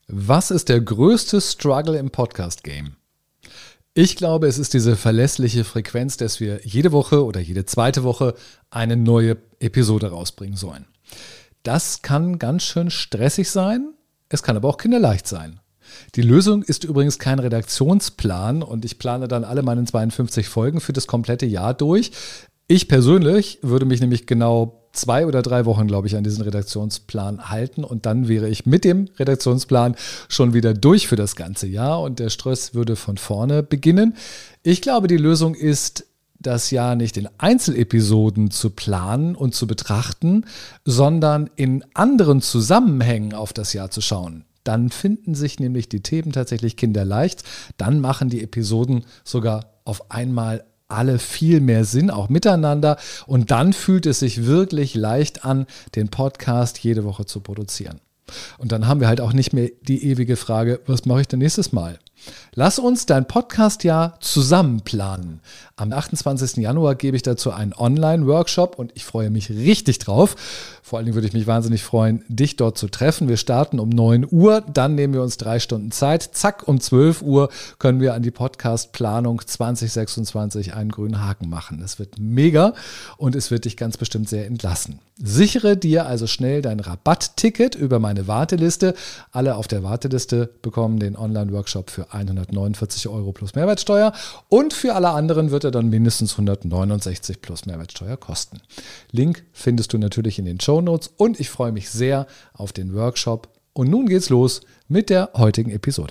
Was ist der größte Struggle im Podcast-Game? Ich glaube, es ist diese verlässliche Frequenz, dass wir jede Woche oder jede zweite Woche eine neue Episode rausbringen sollen. Das kann ganz schön stressig sein, es kann aber auch kinderleicht sein. Die Lösung ist übrigens kein Redaktionsplan und ich plane dann alle meine 52 Folgen für das komplette Jahr durch. Ich persönlich würde mich nämlich genau 2 oder 3 Wochen, glaube ich, an diesen Redaktionsplan halten und dann wäre ich mit dem Redaktionsplan schon wieder durch für das ganze Jahr und der Stress würde von vorne beginnen. Ich glaube, die Lösung ist, das Jahr nicht in Einzelepisoden zu planen und zu betrachten, sondern in anderen Zusammenhängen auf das Jahr zu schauen. Dann finden sich nämlich die Themen tatsächlich kinderleicht. Dann machen die Episoden sogar auf einmal alle viel mehr Sinn, auch miteinander. Und dann fühlt es sich wirklich leicht an, den Podcast jede Woche zu produzieren. Und dann haben wir halt auch nicht mehr die ewige Frage, was mache ich denn nächstes Mal? Lass uns dein Podcast-Jahr zusammen planen. Am 28. Januar gebe ich dazu einen Online-Workshop und ich freue mich richtig drauf. Vor allen Dingen würde ich mich wahnsinnig freuen, dich dort zu treffen. Wir starten um 9 Uhr, dann nehmen wir uns 3 Stunden Zeit. Zack, um 12 Uhr können wir an die Podcast-Planung 2026 einen grünen Haken machen. Das wird mega und es wird dich ganz bestimmt sehr entlassen. Sichere dir also schnell dein Rabattticket über meine Warteliste. Alle auf der Warteliste bekommen den Online-Workshop für 149 € plus Mehrwertsteuer und für alle anderen wird er dann mindestens 169 plus Mehrwertsteuer kosten. Link findest du natürlich in den Shownotes und ich freue mich sehr auf den Workshop. Und nun geht's los mit der heutigen Episode.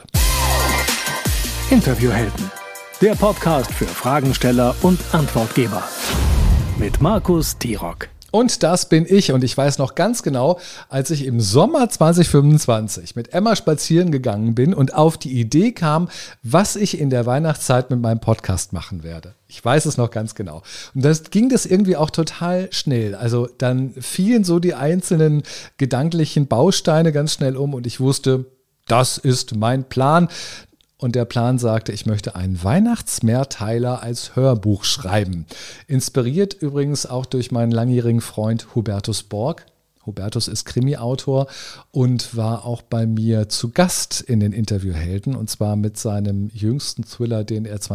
Interviewhelden, der Podcast für Fragensteller und Antwortgeber mit Markus Tirok. Und das bin ich und ich weiß noch ganz genau, als ich im Sommer 2025 mit Emma spazieren gegangen bin und auf die Idee kam, was ich in der Weihnachtszeit mit meinem Podcast machen werde. Ich weiß es noch ganz genau. Und das ging das irgendwie auch total schnell. Also dann fielen so die einzelnen gedanklichen Bausteine ganz schnell um und ich wusste, das ist mein Plan. Und der Plan sagte, ich möchte einen Weihnachtsmehrteiler als Hörbuch schreiben. Inspiriert übrigens auch durch meinen langjährigen Freund Hubertus Borg. Hubertus ist Krimi-Autor und war auch bei mir zu Gast in den Interviewhelden. Und zwar mit seinem jüngsten Thriller, den er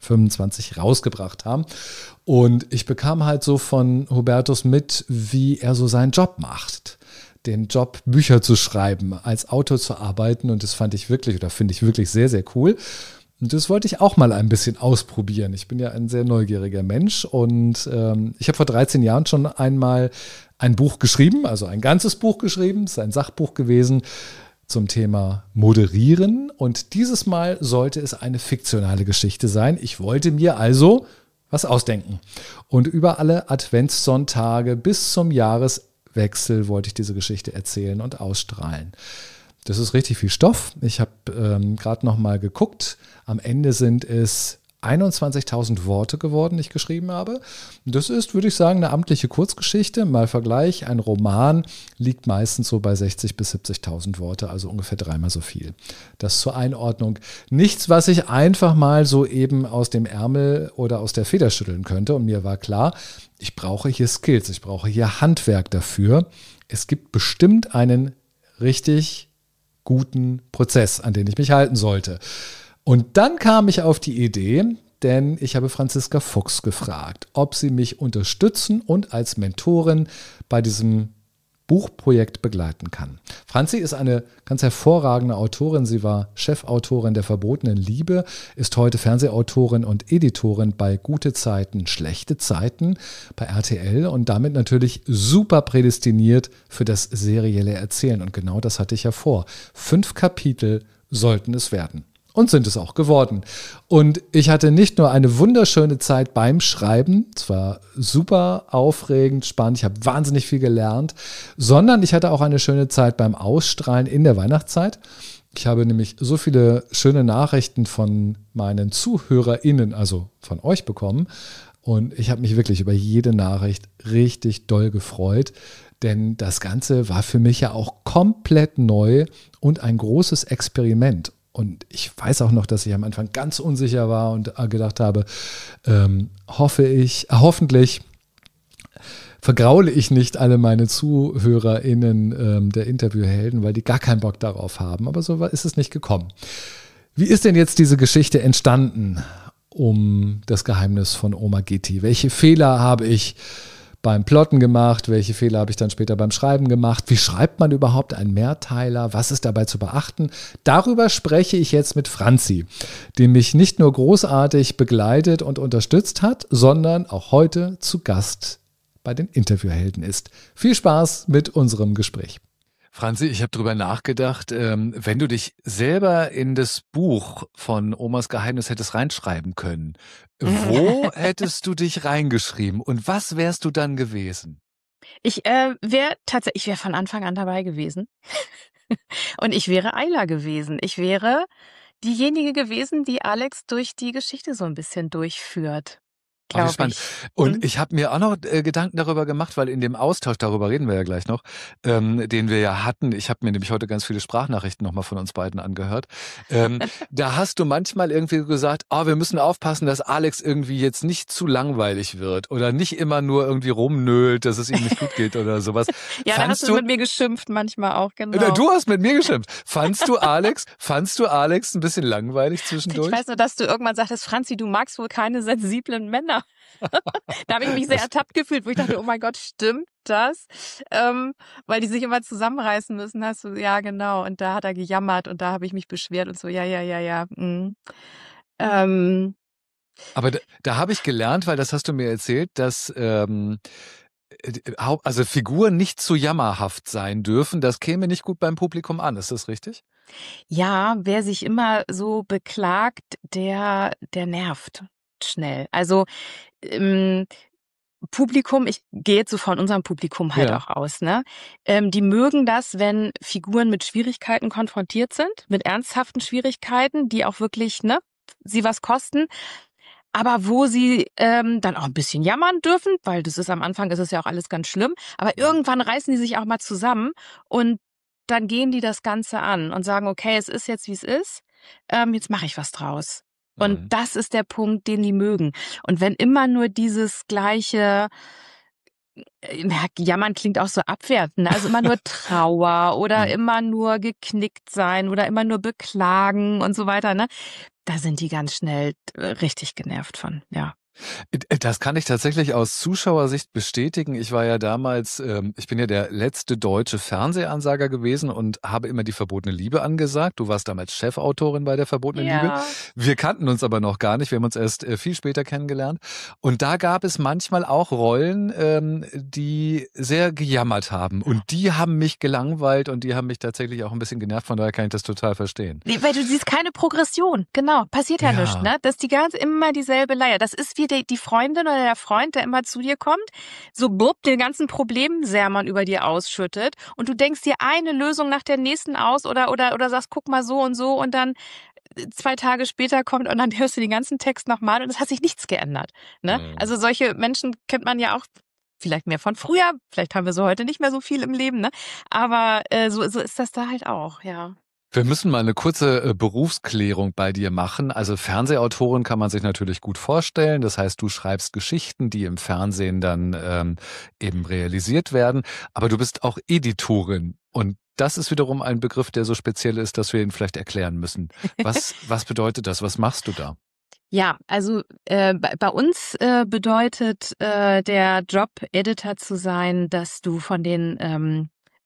2025 rausgebracht haben. Und ich bekam halt so von Hubertus mit, wie er so seinen Job macht. Den Job, Bücher zu schreiben, als Autor zu arbeiten und das fand ich wirklich oder finde ich wirklich sehr, sehr cool. Und das wollte ich auch mal ein bisschen ausprobieren. Ich bin ja ein sehr neugieriger Mensch und ich habe vor 13 Jahren schon einmal ein Buch geschrieben, also ein ganzes Buch geschrieben, es ist ein Sachbuch gewesen zum Thema Moderieren und dieses Mal sollte es eine fiktionale Geschichte sein. Ich wollte mir also was ausdenken und über alle Adventssonntage bis zum Jahreswechsel wollte ich diese Geschichte erzählen und ausstrahlen. Das ist richtig viel Stoff. Ich habe gerade noch mal geguckt. Am Ende sind es 21.000 Worte geworden, die ich geschrieben habe. Das ist, würde ich sagen, eine amtliche Kurzgeschichte. Mal Vergleich, ein Roman liegt meistens so bei 60.000 bis 70.000 Worte, also ungefähr 3-mal so viel. Das zur Einordnung. Nichts, was ich einfach mal so eben aus dem Ärmel oder aus der Feder schütteln könnte. Und mir war klar, ich brauche hier Skills, ich brauche hier Handwerk dafür. Es gibt bestimmt einen richtig guten Prozess, an den ich mich halten sollte. Und dann kam ich auf die Idee, denn ich habe Franziska Fuchs gefragt, ob sie mich unterstützen und als Mentorin bei diesem Buchprojekt begleiten kann. Franzi ist eine ganz hervorragende Autorin. Sie war Chefautorin der Verbotenen Liebe, ist heute Fernsehautorin und Editorin bei Gute Zeiten, Schlechte Zeiten bei RTL und damit natürlich super prädestiniert für das serielle Erzählen. Und genau das hatte ich ja vor. 5 Kapitel sollten es werden. Und sind es auch geworden. Und ich hatte nicht nur eine wunderschöne Zeit beim Schreiben, es war super aufregend, spannend, ich habe wahnsinnig viel gelernt, sondern ich hatte auch eine schöne Zeit beim Ausstrahlen in der Weihnachtszeit. Ich habe nämlich so viele schöne Nachrichten von meinen ZuhörerInnen, also von euch bekommen. Und ich habe mich wirklich über jede Nachricht richtig doll gefreut. Denn das Ganze war für mich ja auch komplett neu und ein großes Experiment. Und ich weiß auch noch, dass ich am Anfang ganz unsicher war und gedacht habe, hoffentlich vergraule ich nicht alle meine ZuhörerInnen der Interviewhelden, weil die gar keinen Bock darauf haben. Aber so ist es nicht gekommen. Wie ist denn jetzt diese Geschichte entstanden um das Geheimnis von Oma Gitti? Welche Fehler habe ich beim Plotten gemacht? Welche Fehler habe ich dann später beim Schreiben gemacht? Wie schreibt man überhaupt einen Mehrteiler? Was ist dabei zu beachten? Darüber spreche ich jetzt mit Franzi, die mich nicht nur großartig begleitet und unterstützt hat, sondern auch heute zu Gast bei den Interviewhelden ist. Viel Spaß mit unserem Gespräch. Franzi, ich habe drüber nachgedacht, wenn du dich selber in das Buch von Omas Geheimnis hättest reinschreiben können, wo hättest du dich reingeschrieben und was wärst du dann gewesen? Ich wäre von Anfang an dabei gewesen. Und ich wäre Ayla gewesen. Ich wäre diejenige gewesen, die Alex durch die Geschichte so ein bisschen durchführt. Spannend. Und ich habe mir auch noch Gedanken darüber gemacht, weil in dem Austausch, darüber reden wir ja gleich noch, den wir ja hatten, ich habe mir nämlich heute ganz viele Sprachnachrichten nochmal von uns beiden angehört, da hast du manchmal irgendwie gesagt, wir müssen aufpassen, dass Alex irgendwie jetzt nicht zu langweilig wird oder nicht immer nur irgendwie rumnölt, dass es ihm nicht gut geht oder sowas. Ja, da hast du mit mir geschimpft manchmal auch, genau. Du hast mit mir geschimpft. Fandst du Alex ein bisschen langweilig zwischendurch? Ich weiß nur, dass du irgendwann sagtest, Franzi, du magst wohl keine sensiblen Männer. Da habe ich mich sehr ertappt gefühlt, wo ich dachte, oh mein Gott, stimmt das? Weil die sich immer zusammenreißen müssen, hast du, ja genau. Und da hat er gejammert und da habe ich mich beschwert und so, ja. Aber da habe ich gelernt, weil das hast du mir erzählt, dass also Figuren nicht zu jammerhaft sein dürfen. Das käme nicht gut beim Publikum an. Ist das richtig? Ja, wer sich immer so beklagt, der nervt schnell. Also Publikum, ich gehe jetzt so von unserem Publikum halt auch aus, ne? Die mögen das, wenn Figuren mit Schwierigkeiten konfrontiert sind, mit ernsthaften Schwierigkeiten, die auch wirklich, ne, sie was kosten. Aber wo sie dann auch ein bisschen jammern dürfen, weil das ist am Anfang, ist es ja auch alles ganz schlimm. Aber irgendwann reißen die sich auch mal zusammen und dann gehen die das Ganze an und sagen, okay, es ist jetzt, wie es ist. Jetzt mache ich was draus. Und das ist der Punkt, den die mögen. Und wenn immer nur dieses gleiche, jammern klingt auch so abwertend, also immer nur Trauer oder immer nur geknickt sein oder immer nur beklagen und so weiter, ne? Da sind die ganz schnell richtig genervt von, ja. Das kann ich tatsächlich aus Zuschauersicht bestätigen. Ich war ja damals, ich bin ja der letzte deutsche Fernsehansager gewesen und habe immer die verbotene Liebe angesagt. Du warst damals Chefautorin bei der verbotenen Liebe. Wir kannten uns aber noch gar nicht. Wir haben uns erst viel später kennengelernt. Und da gab es manchmal auch Rollen, die sehr gejammert haben. Und die haben mich gelangweilt und die haben mich tatsächlich auch ein bisschen genervt. Von daher kann ich das total verstehen. Weil du siehst keine Progression. Genau. Passiert ja nichts, ne? Das ist die ganze immer dieselbe Leier. Das ist wie die Freundin oder der Freund, der immer zu dir kommt, so den ganzen Problemsermon über dir ausschüttet und du denkst dir eine Lösung nach der nächsten aus oder sagst, guck mal so und dann 2 Tage später kommt und dann hörst du den ganzen Text nochmal und es hat sich nichts geändert. Ne? Also solche Menschen kennt man ja auch vielleicht mehr von früher, vielleicht haben wir so heute nicht mehr so viel im Leben, ne? Aber so ist das da halt auch, ja. Wir müssen mal eine kurze Berufsklärung bei dir machen. Also Fernsehautorin kann man sich natürlich gut vorstellen. Das heißt, du schreibst Geschichten, die im Fernsehen dann eben realisiert werden. Aber du bist auch Editorin. Und das ist wiederum ein Begriff, der so speziell ist, dass wir ihn vielleicht erklären müssen. Was bedeutet das? Was machst du da? Ja, also bei uns bedeutet der Job, Editor zu sein, dass du von den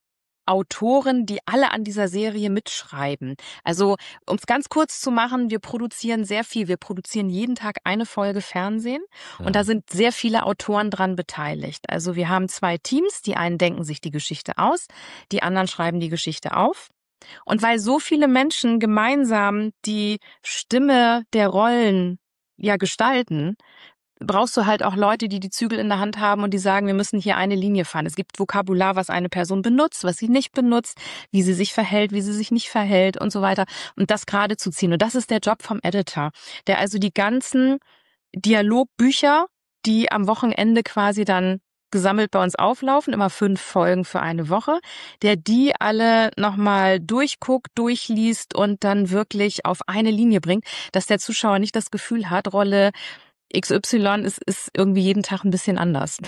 Autoren, die alle an dieser Serie mitschreiben. Also, um es ganz kurz zu machen, wir produzieren sehr viel. Wir produzieren jeden Tag eine Folge Fernsehen und da sind sehr viele Autoren dran beteiligt. Also wir haben 2 Teams, die einen denken sich die Geschichte aus, die anderen schreiben die Geschichte auf. Und weil so viele Menschen gemeinsam die Stimme der Rollen ja gestalten, brauchst du halt auch Leute, die Zügel in der Hand haben und die sagen, wir müssen hier eine Linie fahren. Es gibt Vokabular, was eine Person benutzt, was sie nicht benutzt, wie sie sich verhält, wie sie sich nicht verhält und so weiter. Und das gerade zu ziehen. Und das ist der Job vom Editor, der also die ganzen Dialogbücher, die am Wochenende quasi dann gesammelt bei uns auflaufen, immer 5 Folgen für eine Woche, der die alle nochmal durchguckt, durchliest und dann wirklich auf eine Linie bringt, dass der Zuschauer nicht das Gefühl hat, Rolle XY ist irgendwie jeden Tag ein bisschen anders.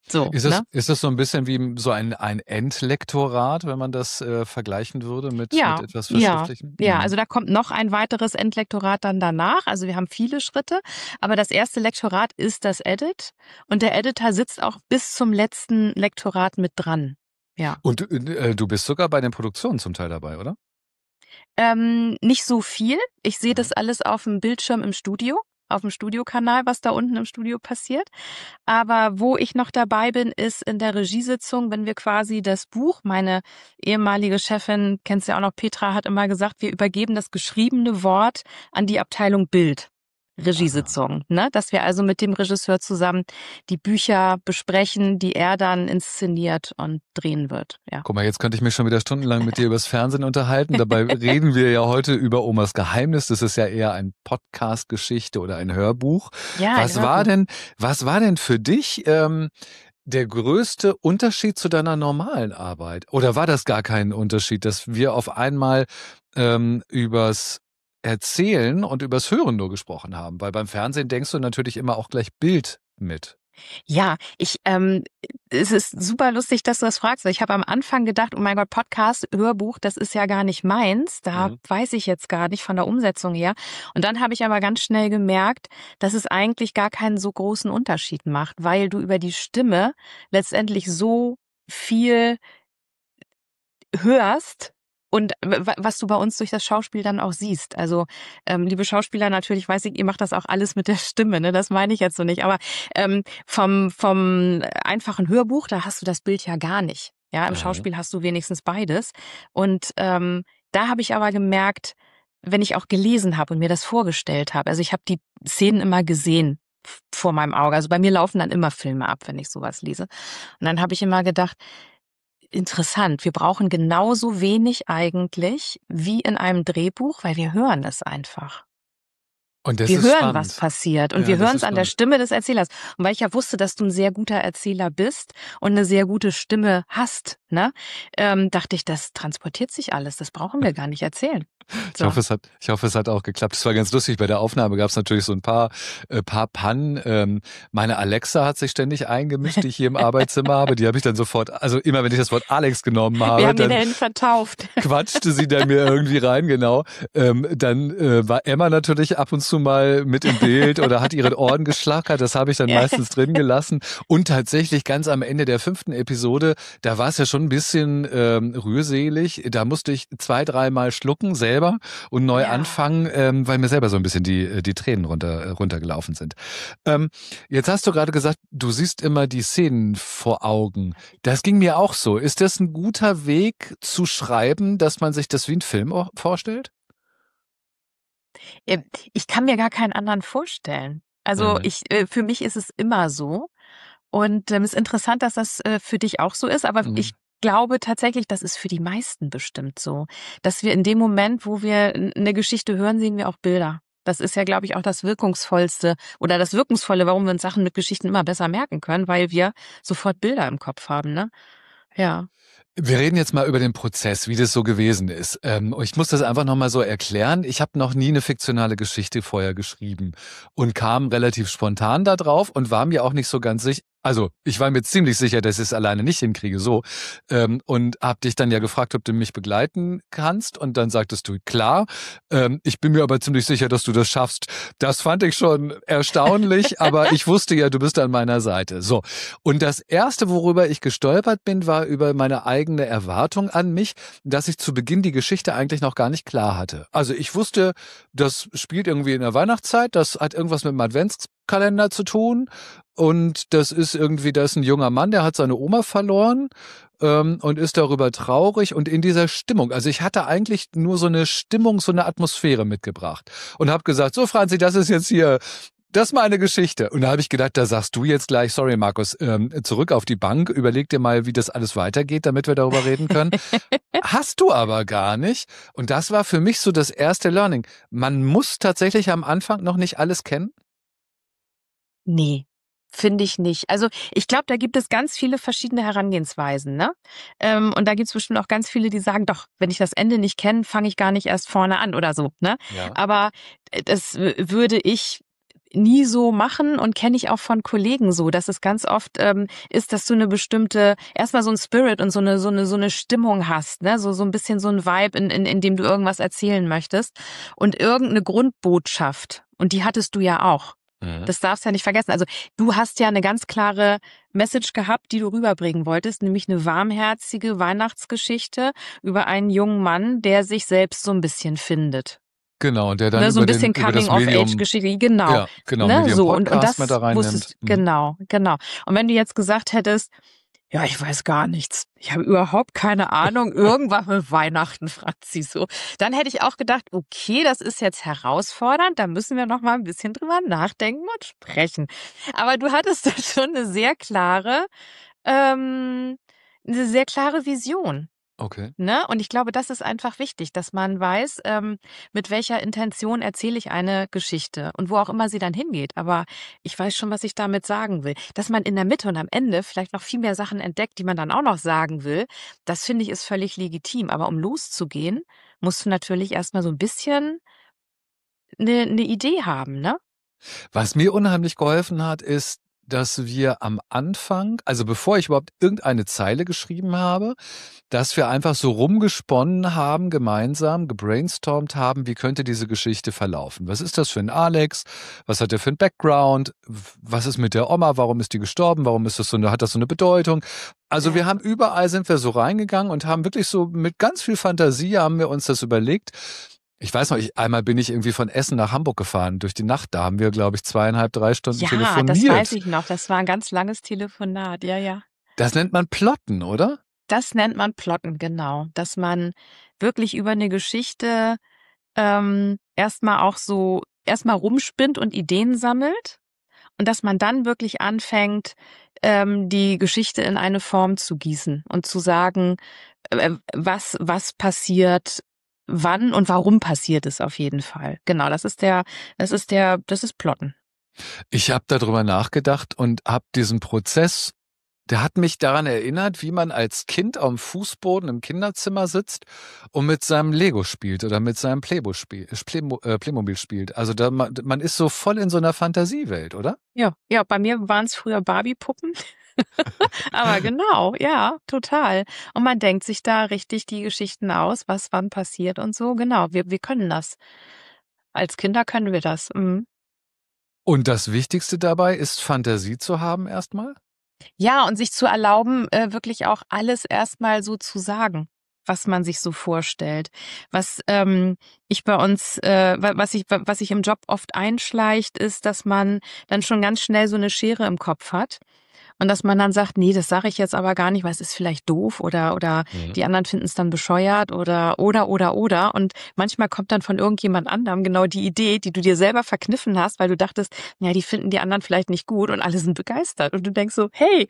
So, Ist ne? es so ein bisschen wie so ein Endlektorat, wenn man das vergleichen würde mit Ja, etwas ja, Verschriftlichen? ja. Also da kommt noch ein weiteres Endlektorat dann danach. Also wir haben viele Schritte, aber das erste Lektorat ist das Edit und der Editor sitzt auch bis zum letzten Lektorat mit dran. Ja. Und du bist sogar bei den Produktionen zum Teil dabei, oder? Nicht so viel. Ich sehe Mhm. das alles auf dem Bildschirm im Studio, auf dem Studiokanal, was da unten im Studio passiert. Aber wo ich noch dabei bin, ist in der Regiesitzung, wenn wir quasi das Buch, meine ehemalige Chefin, kennst du ja auch noch, Petra, hat immer gesagt, wir übergeben das geschriebene Wort an die Abteilung Bild. Aha. Regiesitzung, ne? Dass wir also mit dem Regisseur zusammen die Bücher besprechen, die er dann inszeniert und drehen wird. Ja. Guck mal, jetzt könnte ich mich schon wieder stundenlang mit dir übers Fernsehen unterhalten. Dabei reden wir ja heute über Omas Geheimnis. Das ist ja eher ein Podcast-Geschichte oder ein Hörbuch. Ja, ein Hörbuch. Was war denn für dich der größte Unterschied zu deiner normalen Arbeit? Oder war das gar kein Unterschied, dass wir auf einmal übers Erzählen und übers Hören nur gesprochen haben? Weil beim Fernsehen denkst du natürlich immer auch gleich Bild mit. Ja, es ist super lustig, dass du das fragst. Ich habe am Anfang gedacht, oh mein Gott, Podcast, Hörbuch, das ist ja gar nicht meins. Da weiß ich jetzt gar nicht von der Umsetzung her. Und dann habe ich aber ganz schnell gemerkt, dass es eigentlich gar keinen so großen Unterschied macht, weil du über die Stimme letztendlich so viel hörst und was du bei uns durch das Schauspiel dann auch siehst. Also, liebe Schauspieler, natürlich weiß ich, ihr macht das auch alles mit der Stimme, ne? Das meine ich jetzt so nicht. Aber vom einfachen Hörbuch, da hast du das Bild ja gar nicht. Ja, im Aha. Schauspiel hast du wenigstens beides. Und da habe ich aber gemerkt, wenn ich auch gelesen habe und mir das vorgestellt habe, also ich habe die Szenen immer gesehen vor meinem Auge. Also bei mir laufen dann immer Filme ab, wenn ich sowas lese. Und dann habe ich immer gedacht, interessant. Wir brauchen genauso wenig eigentlich wie in einem Drehbuch, weil wir hören es einfach. Und das Wir ist hören, was spannend. passiert und Ja, wir das hören ist es an der spannend. Stimme des Erzählers. Und weil ich ja wusste, dass du ein sehr guter Erzähler bist und eine sehr gute Stimme hast, ne, dachte ich, das transportiert sich alles. Das brauchen wir gar nicht erzählen. Ich So. hoffe, es hat auch geklappt. Es war ganz lustig. Bei der Aufnahme gab es natürlich so ein paar Pannen. Meine Alexa hat sich ständig eingemischt, die ich hier im Arbeitszimmer habe. Die habe ich dann sofort, also immer wenn ich das Wort Alex genommen Wir habe, haben den dann Helden vertauft. quatschte sie dann mir irgendwie rein, genau. Dann war Emma natürlich ab und zu mal mit im Bild oder hat ihren Ohren geschlackert. Das habe ich dann Ja. meistens drin gelassen. Und tatsächlich ganz am Ende der 5. Episode, da war es ja schon ein bisschen rührselig. Da musste ich 2-3 Mal schlucken selber und neu Ja. anfangen, weil mir selber so ein bisschen die Tränen runtergelaufen sind. Jetzt hast du gerade gesagt, du siehst immer die Szenen vor Augen. Das ging mir auch so. Ist das ein guter Weg zu schreiben, dass man sich das wie ein Film vorstellt? Ich kann mir gar keinen anderen vorstellen. Also Mhm. für mich ist es immer so. Und ist interessant, dass das für dich auch so ist, aber ich Mhm. glaube tatsächlich, das ist für die meisten bestimmt so, dass wir in dem Moment, wo wir eine Geschichte hören, sehen wir auch Bilder. Das ist ja, glaube ich, auch das Wirkungsvollste oder das Wirkungsvolle, warum wir uns Sachen mit Geschichten immer besser merken können, weil wir sofort Bilder im Kopf haben, ne? Ja. Wir reden jetzt mal über den Prozess, wie das so gewesen ist. Ich muss das einfach nochmal so erklären. Ich habe noch nie eine fiktionale Geschichte vorher geschrieben und kam relativ spontan da drauf und war mir auch nicht so ganz sicher. Also ich war mir ziemlich sicher, dass ich es alleine nicht hinkriege, so. Und habe dich dann ja gefragt, ob du mich begleiten kannst. Und dann sagtest du, klar. Ich bin mir aber ziemlich sicher, dass du das schaffst. Das fand ich schon erstaunlich, aber ich wusste ja, du bist an meiner Seite. So. Und das Erste, worüber ich gestolpert bin, war über meine eigene Erwartung an mich, dass ich zu Beginn die Geschichte eigentlich noch gar nicht klar hatte. Also ich wusste, das spielt irgendwie in der Weihnachtszeit, das hat irgendwas mit dem Adventskalender zu tun und das ist irgendwie, da ist ein junger Mann, der hat seine Oma verloren und ist darüber traurig und in dieser Stimmung. Also ich hatte eigentlich nur so eine Stimmung, so eine Atmosphäre mitgebracht und habe gesagt, so Franzi, das ist jetzt hier das ist meine Geschichte. Und da habe ich gedacht, da sagst du jetzt gleich, sorry Markus, zurück auf die Bank, überleg dir mal, wie das alles weitergeht, damit wir darüber reden können. Hast du aber gar nicht. Und das war für mich so das erste Learning. Man muss tatsächlich am Anfang noch nicht alles kennen. Nee, finde ich nicht. Also ich glaube, da gibt es ganz viele verschiedene Herangehensweisen, ne? Und da gibt es bestimmt auch ganz viele, die sagen, doch, wenn ich das Ende nicht kenne, fange ich gar nicht erst vorne an oder so, ne? Ja. Aber das würde ich nie so machen und kenne ich auch von Kollegen so, dass es ganz oft ist, dass du eine bestimmte, erstmal so ein Spirit und so eine Stimmung hast, ne, so ein bisschen so ein Vibe, in dem du irgendwas erzählen möchtest und irgendeine Grundbotschaft. Und die hattest du ja auch. Das darfst du ja nicht vergessen. Also du hast ja eine ganz klare Message gehabt, die du rüberbringen wolltest, nämlich eine warmherzige Weihnachtsgeschichte über einen jungen Mann, der sich selbst so ein bisschen findet. Genau, und der dann Ne, so ein über bisschen über das Coming-of-Age-Geschichte, genau. ja, genau, Ne, Medium so, und Podcast das mit da reinnimmt. wusstest, genau. Und wenn du jetzt gesagt hättest, ja, ich weiß gar nichts. Ich habe überhaupt keine Ahnung. Irgendwas mit Weihnachten, Franzi, so. Dann hätte ich auch gedacht, okay, das ist jetzt herausfordernd. Da müssen wir noch mal ein bisschen drüber nachdenken und sprechen. Aber du hattest da schon eine sehr klare Vision. Okay. Ne? Und ich glaube, das ist einfach wichtig, dass man weiß, mit welcher Intention erzähle ich eine Geschichte und wo auch immer sie dann hingeht. Aber ich weiß schon, was ich damit sagen will. Dass man in der Mitte und am Ende vielleicht noch viel mehr Sachen entdeckt, die man dann auch noch sagen will, das finde ich ist völlig legitim. Aber um loszugehen, musst du natürlich erstmal so ein bisschen eine Idee haben, ne? Was mir unheimlich geholfen hat, ist, dass wir am Anfang, also bevor ich überhaupt irgendeine Zeile geschrieben habe, dass wir einfach so rumgesponnen haben, gemeinsam gebrainstormt haben, wie könnte diese Geschichte verlaufen? Was ist das für ein Alex? Was hat der für ein Background? Was ist mit der Oma? Warum ist die gestorben? Warum ist das hat das so eine Bedeutung? Also wir haben überall sind wir so reingegangen und haben wirklich so mit ganz viel Fantasie haben wir uns das überlegt. Ich weiß noch, einmal bin ich irgendwie von Essen nach Hamburg gefahren durch die Nacht. Da haben wir, glaube ich, 2,5, 3 Stunden telefoniert. Ja, das weiß ich noch. Das war ein ganz langes Telefonat. Ja. Das nennt man Plotten, oder? Das nennt man Plotten, genau. Dass man wirklich über eine Geschichte erstmal rumspinnt und Ideen sammelt und dass man dann wirklich anfängt, die Geschichte in eine Form zu gießen und zu sagen, was passiert, wann und warum passiert es auf jeden Fall. Genau, das ist Plotten. Ich habe darüber nachgedacht und habe diesen Prozess, der hat mich daran erinnert, wie man als Kind am Fußboden im Kinderzimmer sitzt und mit seinem Lego spielt oder mit seinem Playmobil spielt. Also man ist so voll in so einer Fantasiewelt, oder? Ja, bei mir waren es früher Barbie-Puppen. Aber genau, ja, total. Und man denkt sich da richtig die Geschichten aus, was wann passiert und so. Genau, wir können das. Als Kinder können wir das. Mhm. Und das Wichtigste dabei ist, Fantasie zu haben erstmal? Ja, und sich zu erlauben, wirklich auch alles erstmal so zu sagen, was man sich so vorstellt. Was was sich im Job oft einschleicht, ist, dass man dann schon ganz schnell so eine Schere im Kopf hat. Und dass man dann sagt, nee, das sage ich jetzt aber gar nicht, weil es ist vielleicht doof oder die anderen finden es dann bescheuert oder. Und manchmal kommt dann von irgendjemand anderem genau die Idee, die du dir selber verkniffen hast, weil du dachtest, ja, die finden die anderen vielleicht nicht gut und alle sind begeistert. Und du denkst so, hey,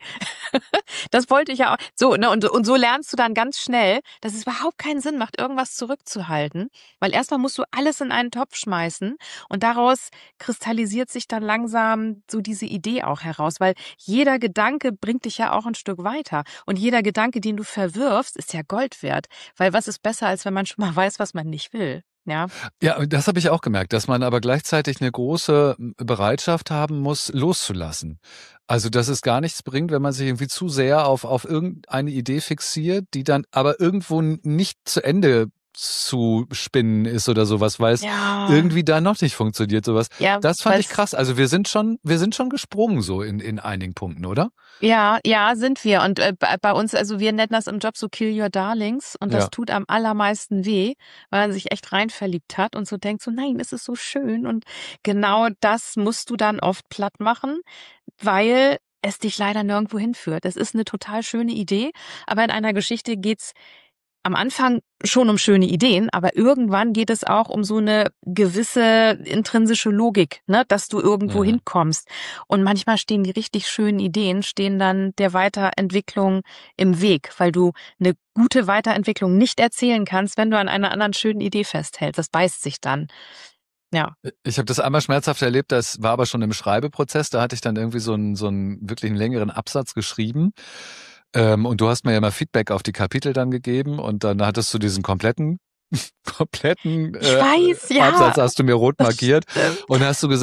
das wollte ich ja auch. So, ne, und so lernst du dann ganz schnell, dass es überhaupt keinen Sinn macht, irgendwas zurückzuhalten, weil erstmal musst du alles in einen Topf schmeißen und daraus kristallisiert sich dann langsam so diese Idee auch heraus, weil jeder Gedanke bringt dich ja auch ein Stück weiter. Und jeder Gedanke, den du verwirfst, ist ja Gold wert. Weil was ist besser, als wenn man schon mal weiß, was man nicht will? Ja, das habe ich auch gemerkt, dass man aber gleichzeitig eine große Bereitschaft haben muss, loszulassen. Also, dass es gar nichts bringt, wenn man sich irgendwie zu sehr auf irgendeine Idee fixiert, die dann aber irgendwo nicht zu Ende zu spinnen ist oder sowas, weil es irgendwie da noch nicht funktioniert, sowas. Ja, das fand ich krass. Also wir sind schon gesprungen so in einigen Punkten, oder? Ja, sind wir. Und bei uns, also wir nennen das im Job so Kill Your Darlings und das tut am allermeisten weh, weil man sich echt rein verliebt hat und so denkt so, nein, es ist so schön. Und genau das musst du dann oft platt machen, weil es dich leider nirgendwo hinführt. Es ist eine total schöne Idee, aber in einer Geschichte geht's am Anfang schon um schöne Ideen, aber irgendwann geht es auch um so eine gewisse intrinsische Logik, ne, dass du irgendwo hinkommst. Und manchmal stehen die richtig schönen Ideen, stehen dann der Weiterentwicklung im Weg, weil du eine gute Weiterentwicklung nicht erzählen kannst, wenn du an einer anderen schönen Idee festhältst. Das beißt sich dann. Ja. Ich habe das einmal schmerzhaft erlebt, das war aber schon im Schreibeprozess, da hatte ich dann irgendwie so einen wirklich einen längeren Absatz geschrieben. Und du hast mir ja mal Feedback auf die Kapitel dann gegeben und dann hattest du diesen kompletten Absatz hast du mir rot markiert und hast du gesagt,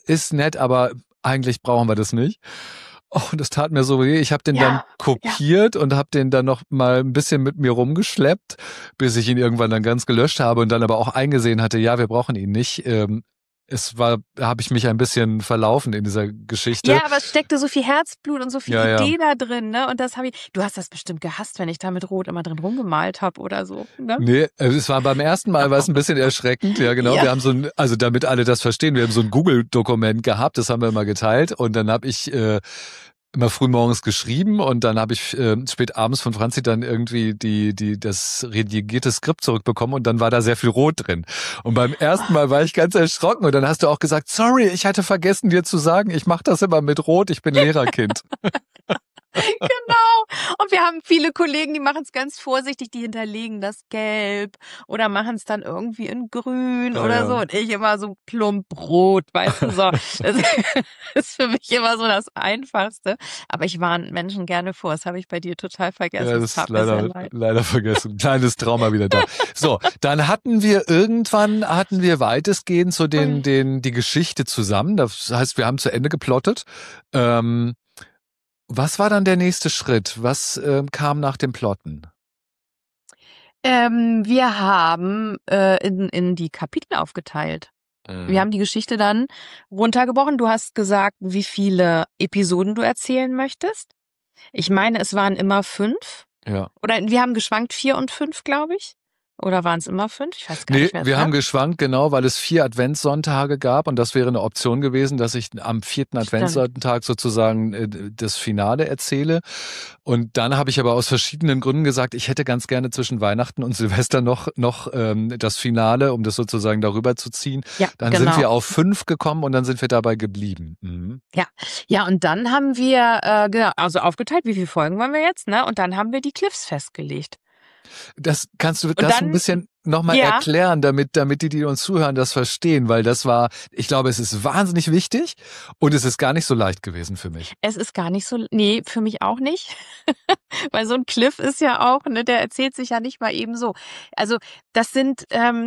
ist nett, aber eigentlich brauchen wir das nicht. Oh, und das tat mir so weh. Ich habe den dann kopiert und habe den dann noch mal ein bisschen mit mir rumgeschleppt, bis ich ihn irgendwann dann ganz gelöscht habe und dann aber auch eingesehen hatte, ja, wir brauchen ihn nicht. Habe ich mich ein bisschen verlaufen in dieser Geschichte. Ja, aber es steckte so viel Herzblut und so viel Idee da drin, ne? Und das du hast das bestimmt gehasst, wenn ich da mit Rot immer drin rumgemalt habe oder so, ne? Nee, es war beim ersten Mal war es ein bisschen erschreckend, ja genau. Ja. Wir haben also damit alle das verstehen, wir haben so ein Google-Dokument gehabt, das haben wir mal geteilt und dann habe ich immer frühmorgens geschrieben und dann habe ich spät abends von Franzi dann irgendwie das redigierte Skript zurückbekommen und dann war da sehr viel Rot drin. Und beim ersten Mal war ich ganz erschrocken und dann hast du auch gesagt, sorry, ich hatte vergessen dir zu sagen, ich mache das immer mit Rot, ich bin Lehrerkind. Genau. Und wir haben viele Kollegen, die machen es ganz vorsichtig, die hinterlegen das gelb oder machen es dann irgendwie in grün oder so. Und ich immer so plump rot, weißt du, so. Das ist für mich immer so das Einfachste. Aber ich warne Menschen gerne vor. Das habe ich bei dir total vergessen. Ja, das ist leider vergessen. Kleines Trauma wieder da. So, dann hatten wir weitestgehend so die Geschichte zusammen. Das heißt, wir haben zu Ende geplottet. Was war dann der nächste Schritt? Was kam nach dem Plotten? Wir haben in die Kapitel aufgeteilt. Wir haben die Geschichte dann runtergebrochen. Du hast gesagt, wie viele Episoden du erzählen möchtest. Ich meine, es waren immer 5. Ja. Oder wir haben geschwankt 4 und 5, glaube ich. Oder waren es immer 5? Ich weiß gar nicht mehr. Wir haben geschwankt, genau, weil es 4 Adventssonntage gab und das wäre eine Option gewesen, dass ich am 4. Adventssonntag sozusagen das Finale erzähle. Und dann habe ich aber aus verschiedenen Gründen gesagt, ich hätte ganz gerne zwischen Weihnachten und Silvester noch das Finale, um das sozusagen darüber zu ziehen. Ja, dann sind wir auf 5 gekommen und dann sind wir dabei geblieben. Mhm. Ja, und dann haben wir also aufgeteilt, wie viele Folgen wollen wir jetzt, ne? Und dann haben wir die Cliffs festgelegt. Das kannst du das ein bisschen nochmal erklären, damit die uns zuhören, das verstehen, weil ich glaube, es ist wahnsinnig wichtig und es ist gar nicht so leicht gewesen für mich. Es ist gar nicht so, nee, für mich auch nicht, weil so ein Cliff ist ja auch, ne, der erzählt sich ja nicht mal eben so. Also das sind,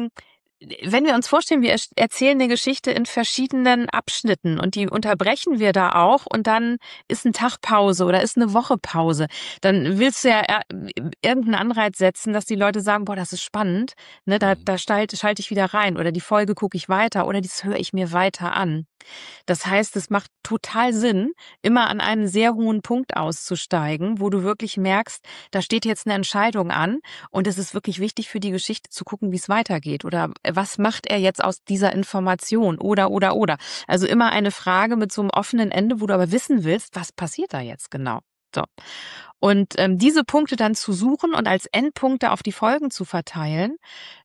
wenn wir uns vorstellen, wir erzählen eine Geschichte in verschiedenen Abschnitten und die unterbrechen wir da auch und dann ist ein Tag Pause oder ist eine Woche Pause, dann willst du ja irgendeinen Anreiz setzen, dass die Leute sagen, boah, das ist spannend, ne, da schalte ich wieder rein oder die Folge gucke ich weiter oder das höre ich mir weiter an. Das heißt, es macht total Sinn, immer an einen sehr hohen Punkt auszusteigen, wo du wirklich merkst, da steht jetzt eine Entscheidung an und es ist wirklich wichtig für die Geschichte zu gucken, wie es weitergeht oder was macht er jetzt aus dieser Information oder. Also immer eine Frage mit so einem offenen Ende, wo du aber wissen willst, was passiert da jetzt genau. So. Und diese Punkte dann zu suchen und als Endpunkte auf die Folgen zu verteilen,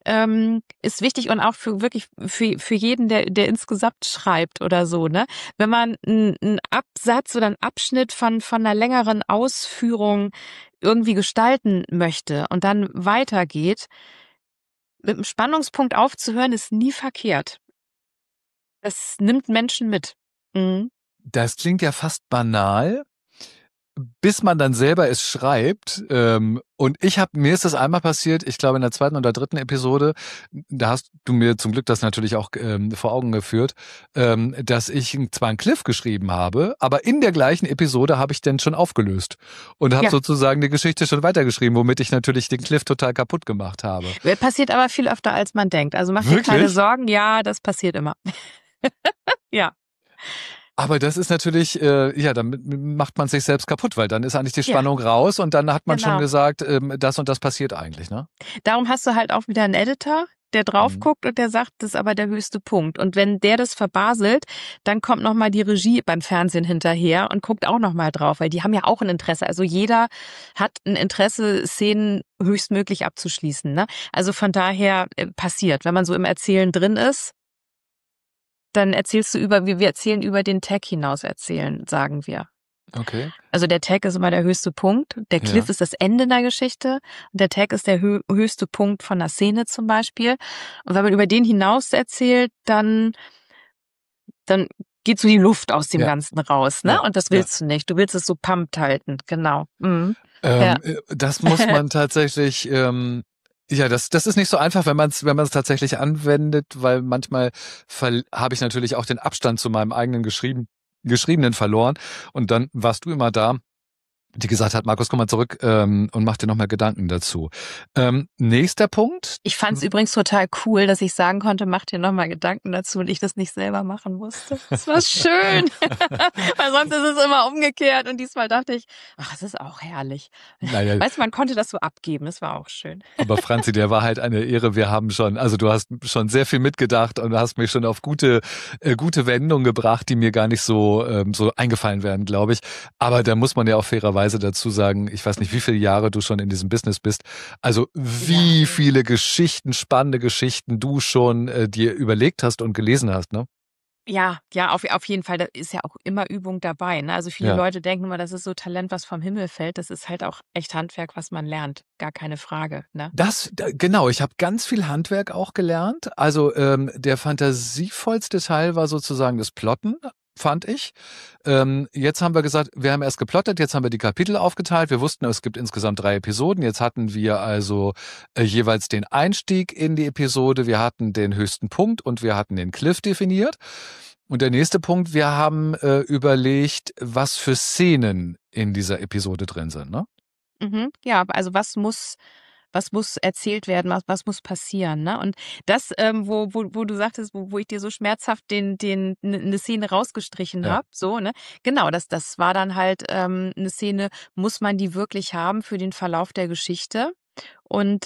ist wichtig und auch für jeden, der insgesamt schreibt oder so, ne? Wenn man einen Absatz oder einen Abschnitt von einer längeren Ausführung irgendwie gestalten möchte und dann weitergeht, mit einem Spannungspunkt aufzuhören, ist nie verkehrt. Das nimmt Menschen mit. Mhm. Das klingt ja fast banal, bis man dann selber es schreibt. Und mir ist das einmal passiert, ich glaube in der 2. oder 3. Episode, da hast du mir zum Glück das natürlich auch vor Augen geführt, dass ich zwar einen Cliff geschrieben habe, aber in der gleichen Episode habe ich den schon aufgelöst und habe sozusagen die Geschichte schon weitergeschrieben, womit ich natürlich den Cliff total kaputt gemacht habe. Passiert aber viel öfter, als man denkt. Also mach dir keine Sorgen, ja, das passiert immer. Ja. Aber das ist natürlich, damit macht man sich selbst kaputt, weil dann ist eigentlich die Spannung raus und dann hat man schon gesagt, das und das passiert eigentlich, ne? Darum hast du halt auch wieder einen Editor, der drauf guckt und der sagt, das ist aber der höchste Punkt. Und wenn der das verbaselt, dann kommt nochmal die Regie beim Fernsehen hinterher und guckt auch nochmal drauf, weil die haben ja auch ein Interesse. Also jeder hat ein Interesse, Szenen höchstmöglich abzuschließen, ne? Also von daher passiert, wenn man so im Erzählen drin ist, dann erzählst du wir erzählen über den Tag hinaus erzählen, sagen wir. Okay. Also der Tag ist immer der höchste Punkt. Der Cliff ist das Ende der Geschichte. Und der Tag ist der höchste Punkt von einer Szene zum Beispiel. Und wenn man über den hinaus erzählt, dann geht so die Luft aus dem Ganzen raus, ne? Und das willst du nicht. Du willst es so pumped halten, genau. Mhm. Das muss man tatsächlich Ja, das ist nicht so einfach, wenn man es tatsächlich anwendet, weil manchmal habe ich natürlich auch den Abstand zu meinem eigenen Geschriebenen verloren. Und dann warst du immer da, die gesagt hat, Markus, komm mal zurück und mach dir nochmal Gedanken dazu. Nächster Punkt. Ich fand es übrigens total cool, dass ich sagen konnte, mach dir nochmal Gedanken dazu und ich das nicht selber machen musste. Das war schön, weil sonst ist es immer umgekehrt und diesmal dachte ich, ach, es ist auch herrlich. Naja. Weißt du, man konnte das so abgeben, das war auch schön. Aber Franzi, der war halt eine Ehre. Wir haben du hast schon sehr viel mitgedacht und hast mich schon auf gute Wendungen gebracht, die mir gar nicht so eingefallen wären, glaube ich. Aber da muss man ja auch fairerweise dazu sagen, ich weiß nicht, wie viele Jahre du schon in diesem Business bist. Also wie viele Geschichten, spannende Geschichten du schon dir überlegt hast und gelesen hast, ne? Ja, auf jeden Fall. Da ist ja auch immer Übung dabei. Ne? Also viele Leute denken immer, das ist so Talent, was vom Himmel fällt. Das ist halt auch echt Handwerk, was man lernt. Gar keine Frage. Ne? Genau, ich habe ganz viel Handwerk auch gelernt. Also der fantasievollste Teil war sozusagen das Plotten, fand ich. Jetzt haben wir gesagt, wir haben erst geplottet, jetzt haben wir die Kapitel aufgeteilt. Wir wussten, es gibt insgesamt 3 Episoden. Jetzt hatten wir also jeweils den Einstieg in die Episode, wir hatten den höchsten Punkt und wir hatten den Cliff definiert. Und der nächste Punkt, wir haben überlegt, was für Szenen in dieser Episode drin sind, ne? Ja, also was muss erzählt werden, was muss passieren, ne? Und das, wo du sagtest, wo ich dir so schmerzhaft eine Szene rausgestrichen habe, so, ne? Genau, das war dann halt eine Szene, muss man die wirklich haben für den Verlauf der Geschichte? Und